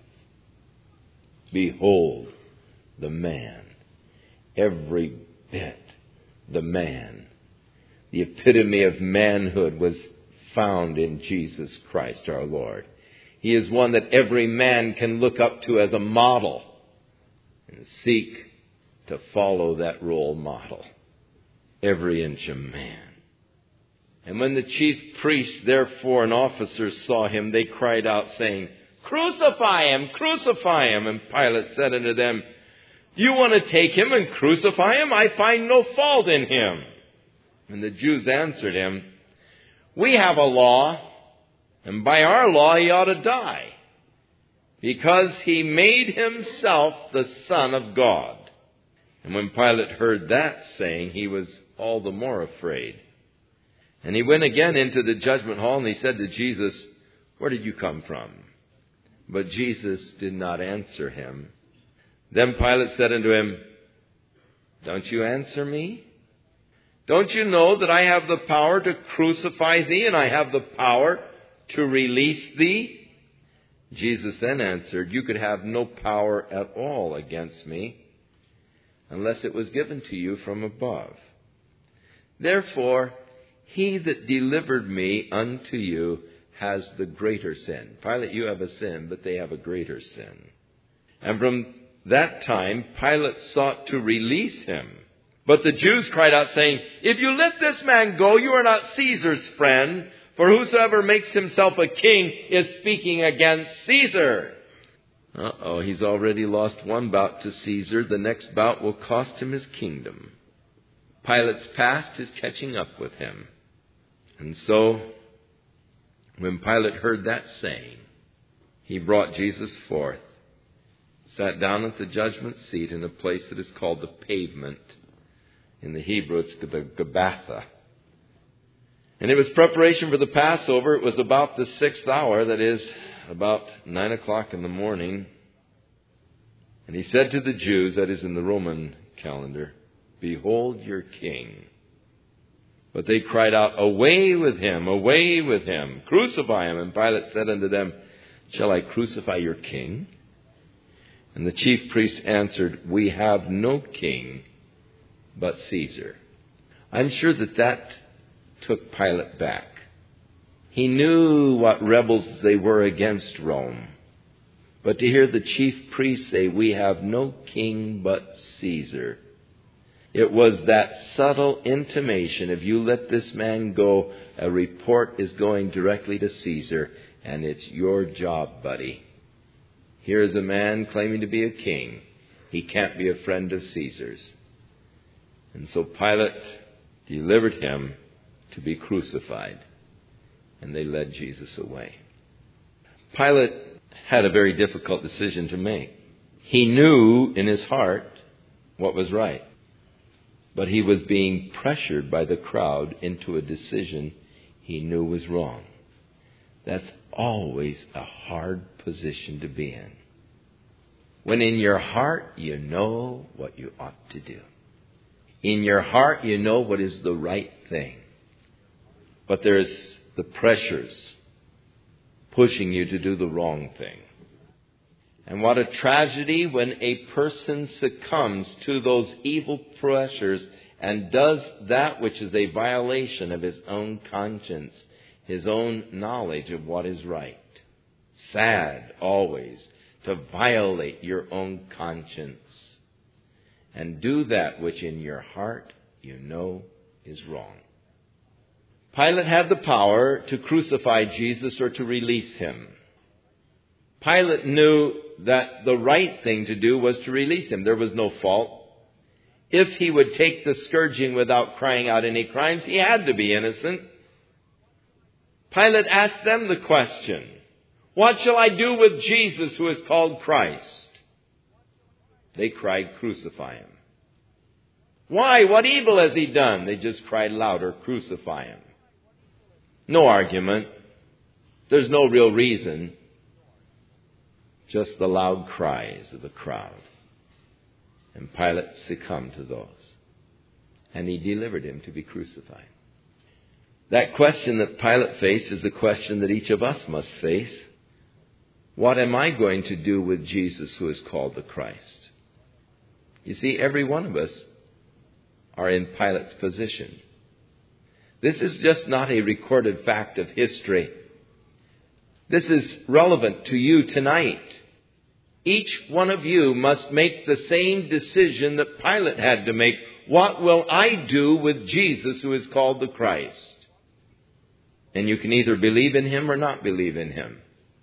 Behold the man. Every bit the man. The epitome of manhood was found in Jesus Christ our Lord. He is one that every man can look up to as a model. and seek to follow that role model. Every inch a man. And when the chief priests, therefore, and officers saw him, they cried out, saying, "Crucify him! Crucify him!" And Pilate said unto them, "Do you want to take him and crucify him? I find no fault in him." And the Jews answered him, "We have a law, and by our law he ought to die, because he made himself the Son of God." And when Pilate heard that saying, he was all the more afraid. And he went again into the judgment hall, and he said to Jesus, "Where did you come from?" But Jesus did not answer him. Then Pilate said unto him, "Don't you answer me? Don't you know that I have the power to crucify thee, and I have the power to release thee?" Jesus then answered, "You could have no power at all against me, unless it was given to you from above. Therefore, he that delivered me unto you has the greater sin." Pilate, you have a sin, but they have a greater sin. And from that time, Pilate sought to release him. But the Jews cried out, saying, "If you let this man go, you are not Caesar's friend, for whosoever makes himself a king is speaking against Caesar." Uh-oh, he's already lost one bout to Caesar. The next bout will cost him his kingdom. Pilate's past is catching up with him. And so, when Pilate heard that saying, he brought Jesus forth, sat down at the judgment seat in a place that is called the Pavement. In the Hebrew, it's the Gabbatha. And it was preparation for the Passover. It was about the sixth hour, that is, about nine o'clock in the morning. And he said to the Jews, that is in the Roman calendar, "Behold your king." But they cried out, "Away with him, away with him, crucify him." And Pilate said unto them, "Shall I crucify your king?" And the chief priest answered, "We have no king but Caesar." I'm sure that that took Pilate back. He knew what rebels they were against Rome. But to hear the chief priest say, "We have no king but Caesar," it was that subtle intimation, if you let this man go, a report is going directly to Caesar, and it's your job, buddy. Here is a man claiming to be a king. He can't be a friend of Caesar's. And so Pilate delivered him to be crucified, and they led Jesus away. Pilate had a very difficult decision to make. He knew in his heart what was right, but he was being pressured by the crowd into a decision he knew was wrong. That's always a hard position to be in. When in your heart you know what you ought to do. In your heart you know what is the right thing. But there's the pressures pushing you to do the wrong thing. And what a tragedy when a person succumbs to those evil pressures and does that which is a violation of his own conscience, his own knowledge of what is right. Sad, always, to violate your own conscience and do that which in your heart you know is wrong. Pilate had the power to crucify Jesus or to release him. Pilate knew that the right thing to do was to release him. There was no fault. If he would take the scourging without crying out any crimes, he had to be innocent. Pilate asked them the question, "What shall I do with Jesus who is called Christ?" They cried, "Crucify him." Why? What evil has he done? They just cried louder, "Crucify him." No argument. There's no real reason. Just the loud cries of the crowd. And Pilate succumbed to those. And he delivered him to be crucified. That question that Pilate faced is the question that each of us must face. What am I going to do with Jesus who is called the Christ? You see, every one of us are in Pilate's position. This is just not a recorded fact of history. This is relevant to you tonight. each one of you must make the same decision that Pilate had to make. What will I do with Jesus who is called the Christ? And you can either believe in him or not believe in him.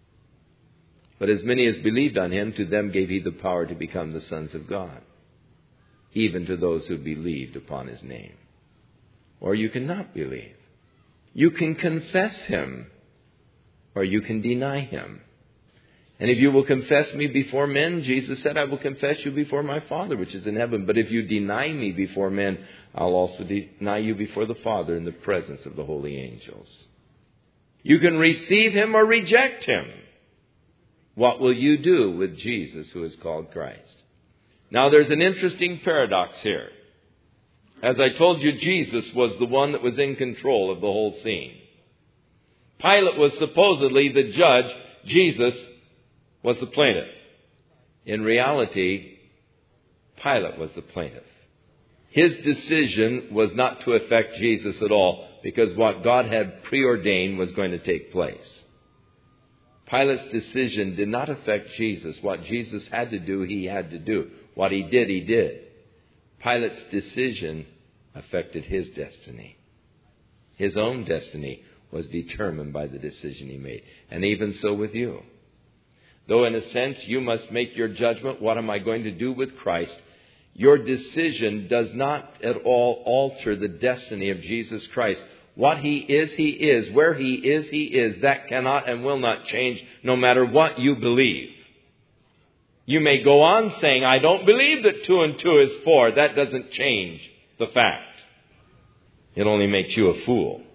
But as many as believed on him, to them gave he the power to become the sons of God, even to those who believed upon his name. Or you cannot believe. You can confess him, or you can deny him. And if you will confess me before men, Jesus said, I will confess you before my Father which is in heaven. But if you deny me before men, I'll also deny you before the Father in the presence of the holy angels. You can receive him or reject him. What will you do with Jesus who is called Christ? Now there's an interesting paradox here. As I told you, Jesus was the one that was in control of the whole scene. Pilate was supposedly the judge. Jesus was the plaintiff. In reality, Pilate was the plaintiff. His decision was not to affect Jesus at all, because what God had preordained was going to take place. Pilate's decision did not affect Jesus. What Jesus had to do, he had to do. What he did, he did. Pilate's decision affected his destiny. His own destiny was determined by the decision he made. And even so with you. Though in a sense you must make your judgment, what am I going to do with Christ? Your decision does not at all alter the destiny of Jesus Christ. What he is, he is. Where he is, he is. That cannot and will not change no matter what you believe. You may go on saying, I don't believe that two and two is four. That doesn't change the fact. It only makes you a fool.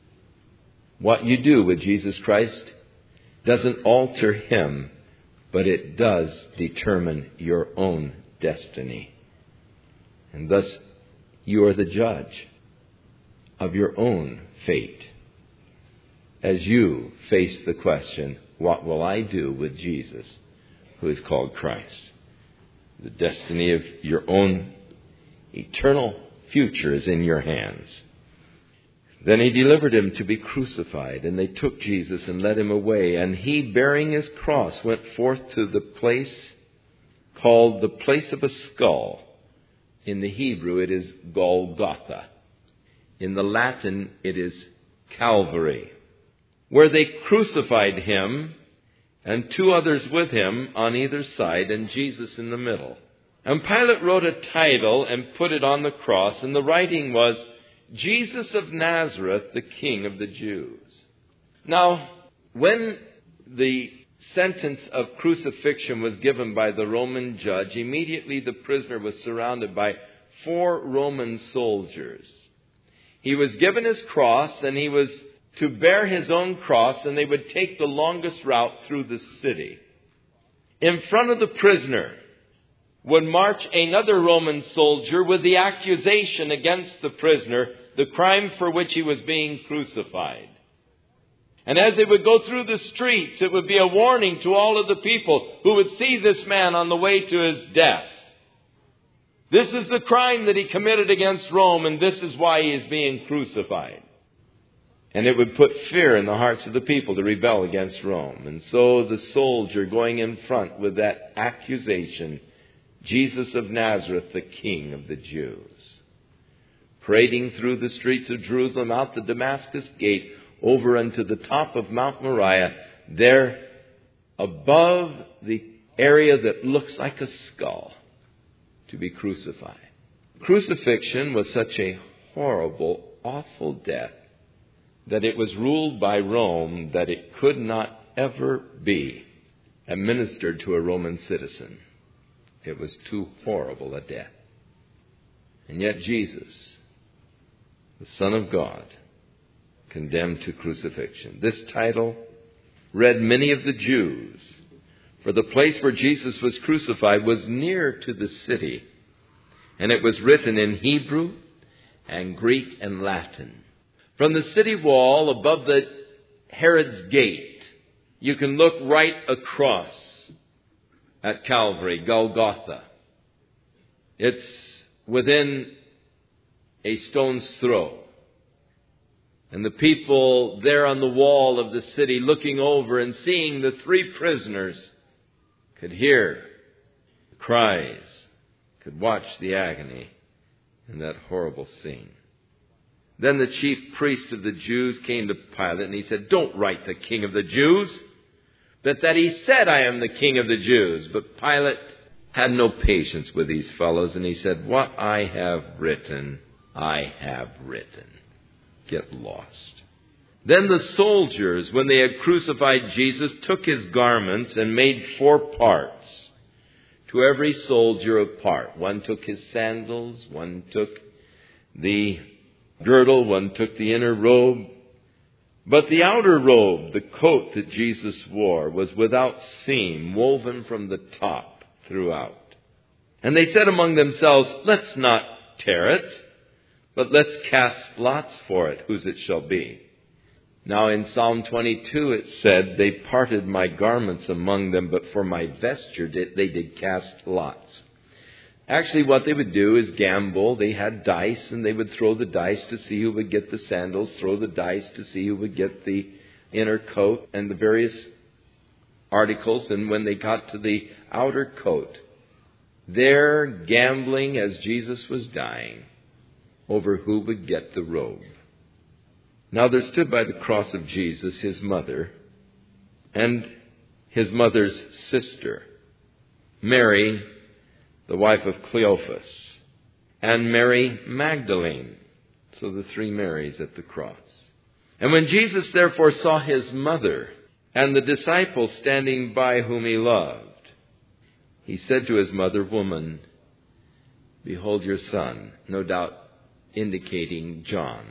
What you do with Jesus Christ doesn't alter him, but it does determine your own destiny. And thus, you are the judge of your own fate as you face the question, what will I do with Jesus who is called Christ? The destiny of your own eternal future is in your hands. Then he delivered him to be crucified, and they took Jesus and led him away. And he, bearing his cross, went forth to the place called the place of a skull. In the Hebrew, it is Golgotha. In the Latin, it is Calvary, where they crucified him and two others with him on either side, and Jesus in the middle. And Pilate wrote a title and put it on the cross, and the writing was, Jesus of Nazareth, the King of the Jews. Now, when the sentence of crucifixion was given by the Roman judge, immediately the prisoner was surrounded by four Roman soldiers. He was given his cross, and he was to bear his own cross, and they would take the longest route through the city. In front of the prisoner would march another Roman soldier with the accusation against the prisoner, the crime for which he was being crucified. And as they would go through the streets, it would be a warning to all of the people who would see this man on the way to his death. This is the crime that he committed against Rome, and this is why he is being crucified. And it would put fear in the hearts of the people to rebel against Rome. And so the soldier going in front with that accusation, Jesus of Nazareth, the King of the Jews, parading through the streets of Jerusalem, out the Damascus gate, over unto the top of Mount Moriah, there above the area that looks like a skull, to be crucified. Crucifixion was such a horrible, awful death that it was ruled by Rome that it could not ever be administered to a Roman citizen. It was too horrible a death. And yet Jesus, the Son of God, condemned to crucifixion. This title read many of the Jews, for the place where Jesus was crucified was near to the city, and it was written in Hebrew and Greek and Latin. From the city wall above the Herod's gate, you can look right across at Calvary, Golgotha. It's within a stone's throw. And the people there on the wall of the city looking over and seeing the three prisoners could hear the cries, could watch the agony in that horrible scene. Then the chief priest of the Jews came to Pilate and he said, "Don't write the King of the Jews, but that he said, 'I am the King of the Jews.'" But Pilate had no patience with these fellows, and he said, "What I have written, I have written. Get lost." Then the soldiers, when they had crucified Jesus, took his garments and made four parts, to every soldier a part. One took his sandals, one took the girdle, one took the inner robe. But the outer robe, the coat that Jesus wore, was without seam, woven from the top throughout. And they said among themselves, "Let's not tear it, but let's cast lots for it, whose it shall be." Now in Psalm twenty-two it said, "They parted my garments among them, but for my vesture they did cast lots." Actually, what they would do is gamble. They had dice, and they would throw the dice to see who would get the sandals, throw the dice to see who would get the inner coat and the various articles. And when they got to the outer coat, they're gambling as Jesus was dying over who would get the robe. Now there stood by the cross of Jesus his mother and his mother's sister, Mary, the wife of Cleophas, and Mary Magdalene. So the three Marys at the cross. And when Jesus therefore saw his mother and the disciple standing by whom he loved, he said to his mother, "Woman, behold your son," no doubt indicating John.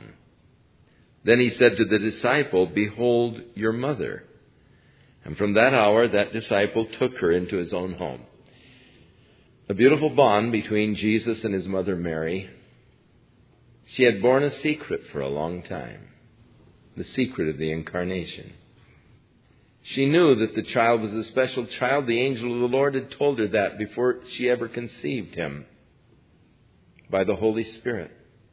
Then he said to the disciple, "Behold your mother." And from that hour, that disciple took her into his own home. A beautiful bond between Jesus and his mother Mary. She had borne a secret for a long time, the secret of the incarnation. She knew that the child was a special child. The angel of the Lord had told her that before she ever conceived him by the Holy Spirit.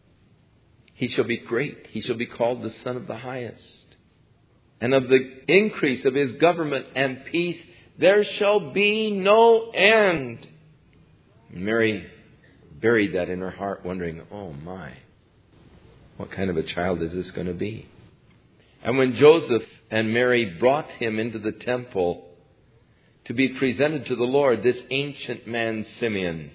He shall be great. He shall be called the Son of the Highest. And of the increase of his government and peace there shall be no end. Mary buried that in her heart, wondering, "Oh my, what kind of a child is this going to be?" And when Joseph and Mary brought him into the temple to be presented to the Lord, this ancient man, Simeon,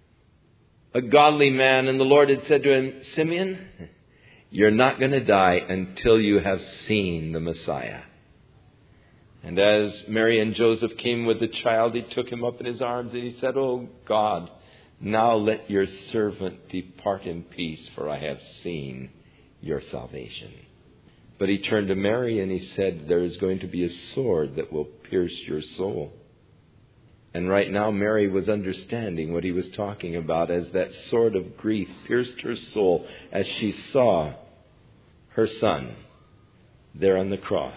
a godly man, and the Lord had said to him, "Simeon, you're not going to die until you have seen the Messiah." And as Mary and Joseph came with the child, he took him up in his arms and he said, "Oh God, now let your servant depart in peace, for I have seen your salvation." But he turned to Mary and he said, "There is going to be a sword that will pierce your soul." And right now Mary was understanding what he was talking about as that sword of grief pierced her soul as she saw her son there on the cross.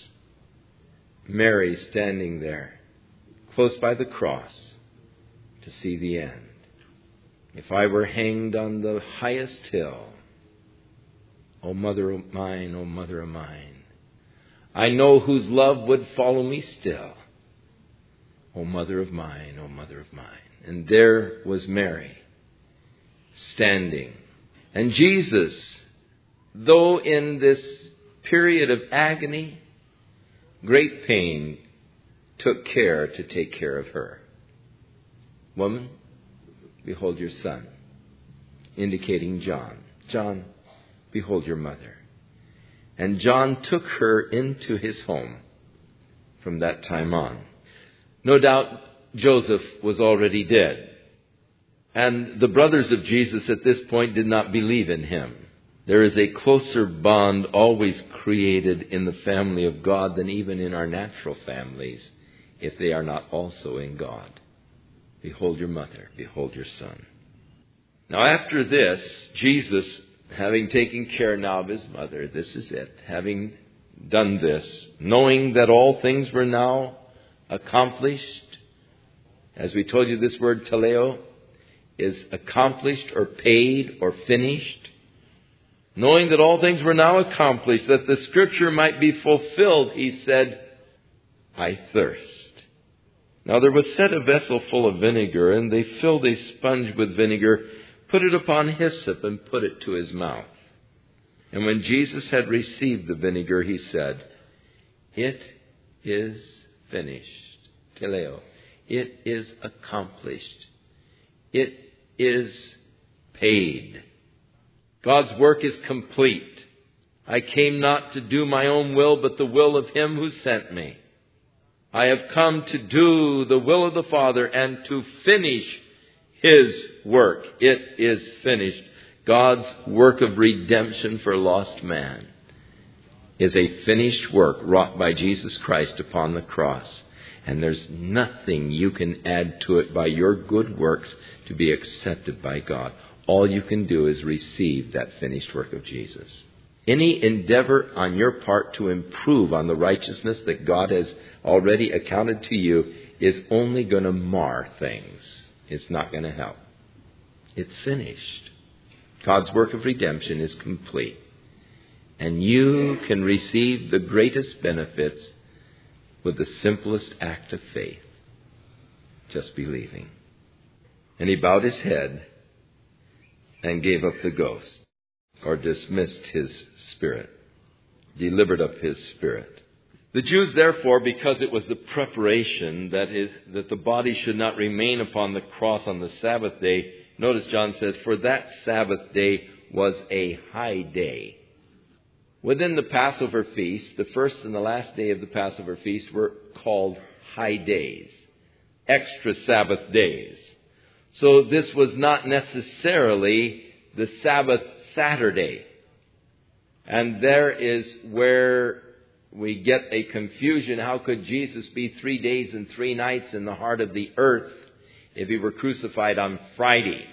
Mary standing there close by the cross to see the end. If I were hanged on the highest hill, O mother of mine, O mother of mine, I know whose love would follow me still. O mother of mine, O mother of mine. And there was Mary standing. And Jesus, though in this period of agony, great pain, took care to take care of her. "Woman, behold your son," indicating John. "John, behold your mother." And John took her into his home from that time on. No doubt Joseph was already dead. And the brothers of Jesus at this point did not believe in him. There is a closer bond always created in the family of God than even in our natural families if they are not also in God. Behold your mother, behold your son. Now after this, Jesus, having taken care now of his mother, this is it, having done this, knowing that all things were now accomplished. As we told you, this word teleo is accomplished or paid or finished. Knowing that all things were now accomplished, that the scripture might be fulfilled, he said, "I thirst." Now there was set a vessel full of vinegar, and they filled a sponge with vinegar, put it upon hyssop, and put it to his mouth. And when Jesus had received the vinegar, he said, "It is finished." Teleo. It is accomplished. It is paid. God's work is complete. I came not to do my own will, but the will of him who sent me. I have come to do the will of the Father and to finish his work. It is finished. God's work of redemption for lost man is a finished work wrought by Jesus Christ upon the cross. And there's nothing you can add to it by your good works to be accepted by God. All you can do is receive that finished work of Jesus. Any endeavor on your part to improve on the righteousness that God has already accounted to you is only going to mar things. It's not going to help. It's finished. God's work of redemption is complete. And you can receive the greatest benefits with the simplest act of faith. Just believing. And he bowed his head and gave up the ghost, or dismissed his spirit, delivered up his spirit. The Jews, therefore, because it was the preparation that is that the body should not remain upon the cross on the Sabbath day, notice John says, for that Sabbath day was a high day. Within the Passover feast, the first and the last day of the Passover feast were called high days, extra Sabbath days. So this was not necessarily the Sabbath Saturday. And there is where we get a confusion. How could Jesus be three days and three nights in the heart of the earth if he were crucified on Friday?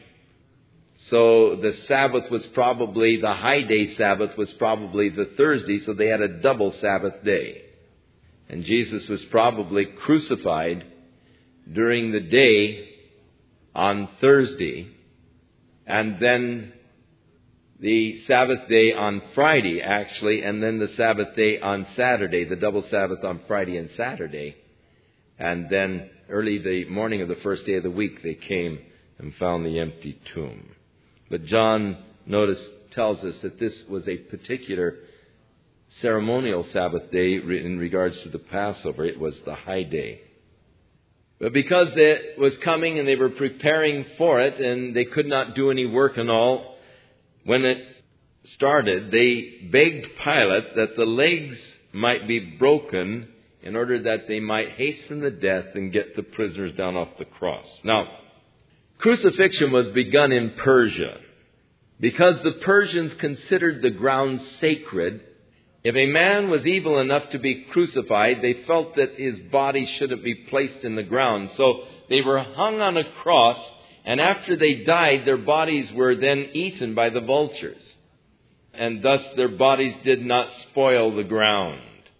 So the Sabbath was probably, the high day Sabbath was probably the Thursday, so they had a double Sabbath day. And Jesus was probably crucified during the day on Thursday, and then the Sabbath day on Friday, actually, and then the Sabbath day on Saturday, the double Sabbath on Friday and Saturday. And then early the morning of the first day of the week, they came and found the empty tomb. But John, notice, tells us that this was a particular ceremonial Sabbath day in regards to the Passover. It was the high day. But because it was coming and they were preparing for it and they could not do any work and all, when it started, they begged Pilate that the legs might be broken in order that they might hasten the death and get the prisoners down off the cross. Now, crucifixion was begun in Persia because the Persians considered the ground sacred. If a man was evil enough to be crucified, they felt that his body shouldn't be placed in the ground. So they were hung on a cross, and after they died, their bodies were then eaten by the vultures. And thus their bodies did not spoil the ground.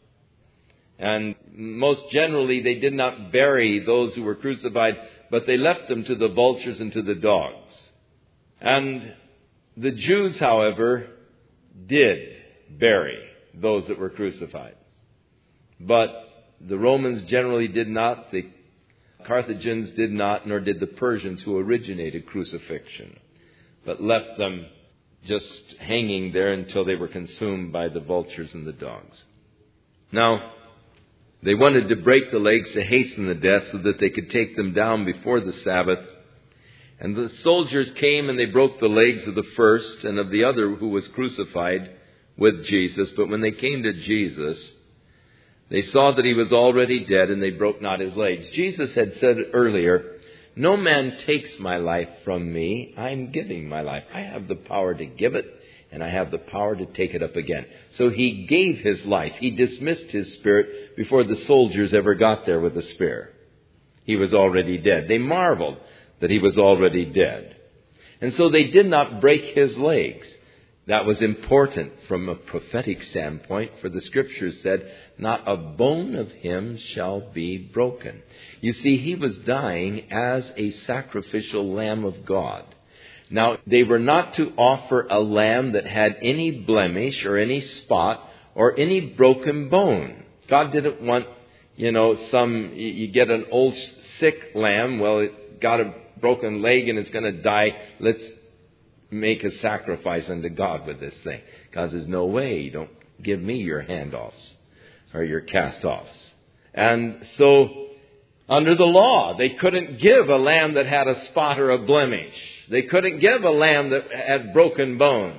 And most generally, they did not bury those who were crucified, but they left them to the vultures and to the dogs. And the Jews, however, did bury those that were crucified. But the Romans generally did not, the Carthaginians did not, nor did the Persians who originated crucifixion, but left them just hanging there until they were consumed by the vultures and the dogs. Now, they wanted to break the legs to hasten the death so that they could take them down before the Sabbath. And the soldiers came and they broke the legs of the first and of the other who was crucified with Jesus. But when they came to Jesus, they saw that he was already dead, and they broke not his legs. Jesus had said earlier, "No man takes my life from me. I'm giving my life. I have the power to give it, and I have the power to take it up again." So he gave his life. He dismissed his spirit before the soldiers ever got there with the spear. He was already dead. They marveled that he was already dead. And so they did not break his legs. That was important from a prophetic standpoint, for the Scriptures said, "Not a bone of him shall be broken." You see, he was dying as a sacrificial lamb of God. Now, they were not to offer a lamb that had any blemish or any spot or any broken bone. God didn't want you know, some, you get an old sick lamb, well, it got a broken leg and it's going to die. Let's make a sacrifice unto God with this thing. God says, no way, don't give me your handoffs or your cast-offs. And so, under the law, they couldn't give a lamb that had a spot or a blemish. They couldn't give a lamb that had broken bones.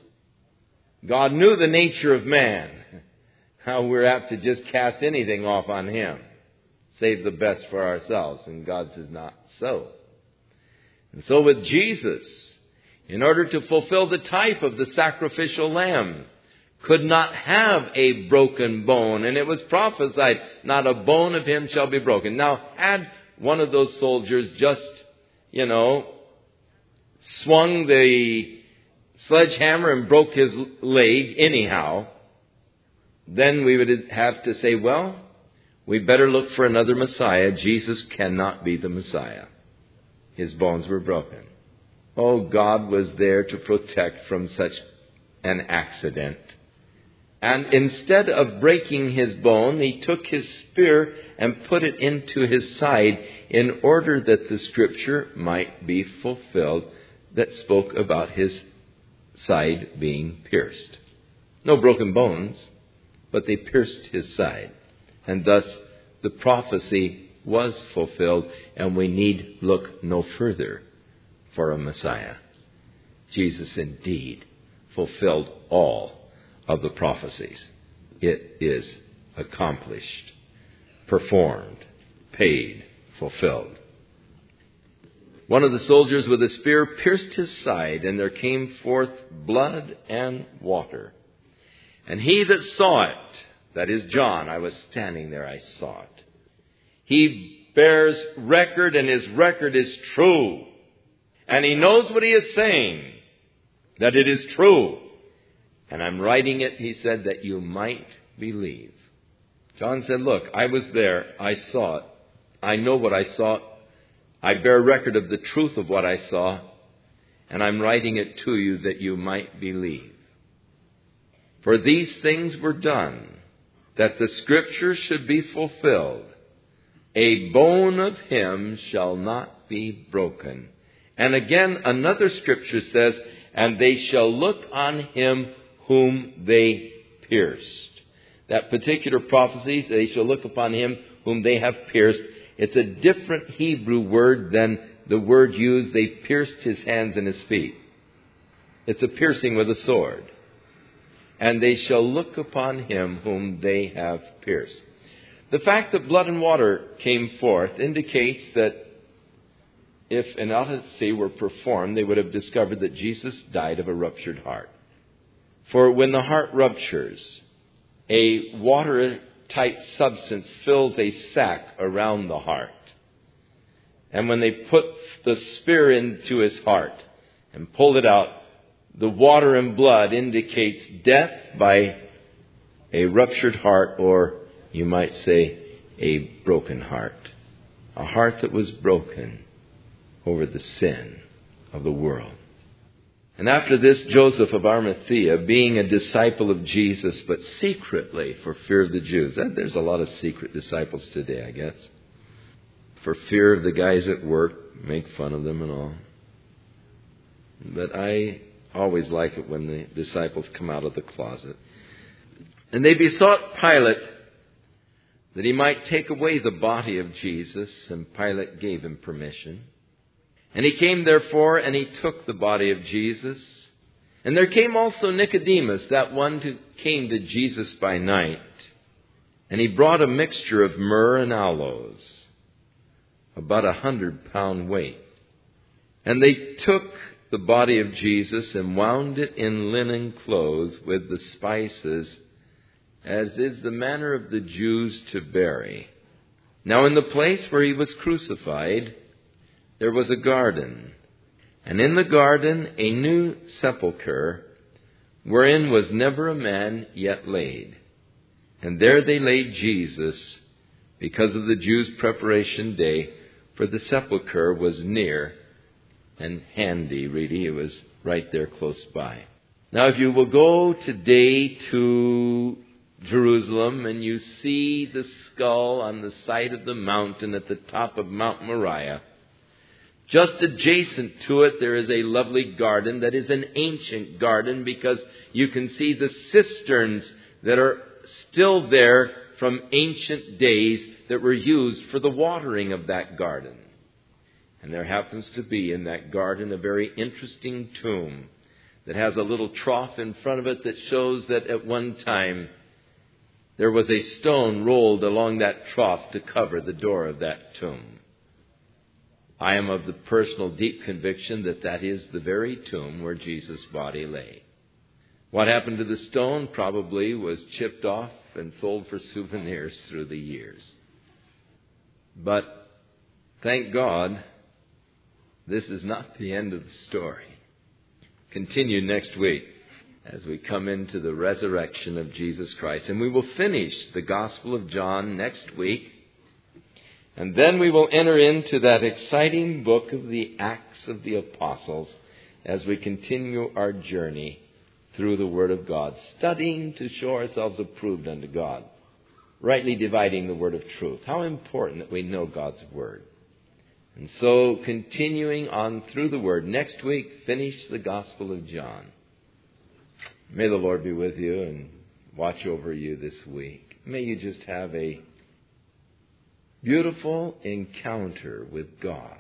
God knew the nature of man. How we're apt to just cast anything off on him. Save the best for ourselves. And God says, not so. And so with Jesus, in order to fulfill the type of the sacrificial lamb, could not have a broken bone. And it was prophesied, not a bone of him shall be broken. Now, had one of those soldiers just, you know, swung the sledgehammer and broke his leg anyhow, then we would have to say, well, we better look for another Messiah. Jesus cannot be the Messiah. His bones were broken. Oh, God was there to protect from such an accident. And instead of breaking his bone, he took his spear and put it into his side in order that the scripture might be fulfilled that spoke about his side being pierced. No broken bones, but they pierced his side. And thus the prophecy was fulfilled, and we need look no further for a Messiah. Jesus indeed fulfilled all of the prophecies. It is accomplished, performed, paid, fulfilled. One of the soldiers with a spear pierced his side, and there came forth blood and water. And he that saw it, that is John, I was standing there, I saw it. He bears record, and his record is true. And he knows what he is saying, that it is true. And I'm writing it, he said, that you might believe. John said, look, I was there, I saw it. I know what I saw. I bear record of the truth of what I saw. And I'm writing it to you that you might believe. For these things were done, that the scripture should be fulfilled. A bone of him shall not be broken. And again, another scripture says, and they shall look on him whom they pierced. That particular prophecy, they shall look upon him whom they have pierced. It's a different Hebrew word than the word used, they pierced his hands and his feet. It's a piercing with a sword. And they shall look upon him whom they have pierced. The fact that blood and water came forth indicates that if an autopsy were performed, they would have discovered that Jesus died of a ruptured heart. For when the heart ruptures, a water-type substance fills a sac around the heart. And when they put the spear into his heart and pulled it out, the water and blood indicates death by a ruptured heart, or you might say a broken heart. A heart that was broken over the sin of the world. And after this, Joseph of Arimathea, being a disciple of Jesus, but secretly for fear of the Jews. There's a lot of secret disciples today, I guess. For fear of the guys at work, make fun of them and all. But I always like it when the disciples come out of the closet. And they besought Pilate that he might take away the body of Jesus, and Pilate gave him permission. And he came therefore, and he took the body of Jesus. And there came also Nicodemus, that one who came to Jesus by night. And he brought a mixture of myrrh and aloes, about a hundred pound weight. And they took the body of Jesus and wound it in linen clothes with the spices, as is the manner of the Jews to bury. Now in the place where he was crucified, there was a garden, and in the garden a new sepulchre, wherein was never a man yet laid. And there they laid Jesus, because of the Jews' preparation day, for the sepulchre was near and handy, really. It was right there close by. Now, if you will go today to Jerusalem and you see the skull on the side of the mountain at the top of Mount Moriah, just adjacent to it there is a lovely garden that is an ancient garden because you can see the cisterns that are still there from ancient days that were used for the watering of that garden. And there happens to be in that garden a very interesting tomb that has a little trough in front of it that shows that at one time there was a stone rolled along that trough to cover the door of that tomb. I am of the personal deep conviction that that is the very tomb where Jesus' body lay. What happened to the stone probably was chipped off and sold for souvenirs through the years. But thank God, this is not the end of the story. Continue next week as we come into the resurrection of Jesus Christ. And we will finish the Gospel of John next week. And then we will enter into that exciting book of the Acts of the Apostles as we continue our journey through the Word of God, studying to show ourselves approved unto God, rightly dividing the word of truth. How important that we know God's Word. And so, continuing on through the Word, next week, finish the Gospel of John. May the Lord be with you and watch over you this week. May you just have a beautiful encounter with God.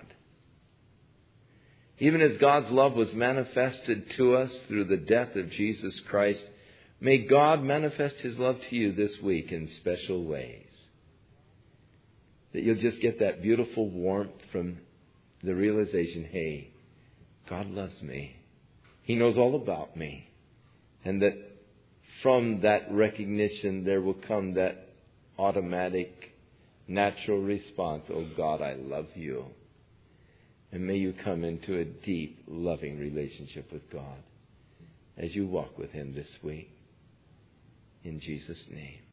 Even as God's love was manifested to us through the death of Jesus Christ, may God manifest His love to you this week in special ways. That you'll just get that beautiful warmth from the realization, hey, God loves me. He knows all about me. And that from that recognition there will come that automatic, natural response, oh God, I love you. And may you come into a deep, loving relationship with God as you walk with Him this week. In Jesus' name.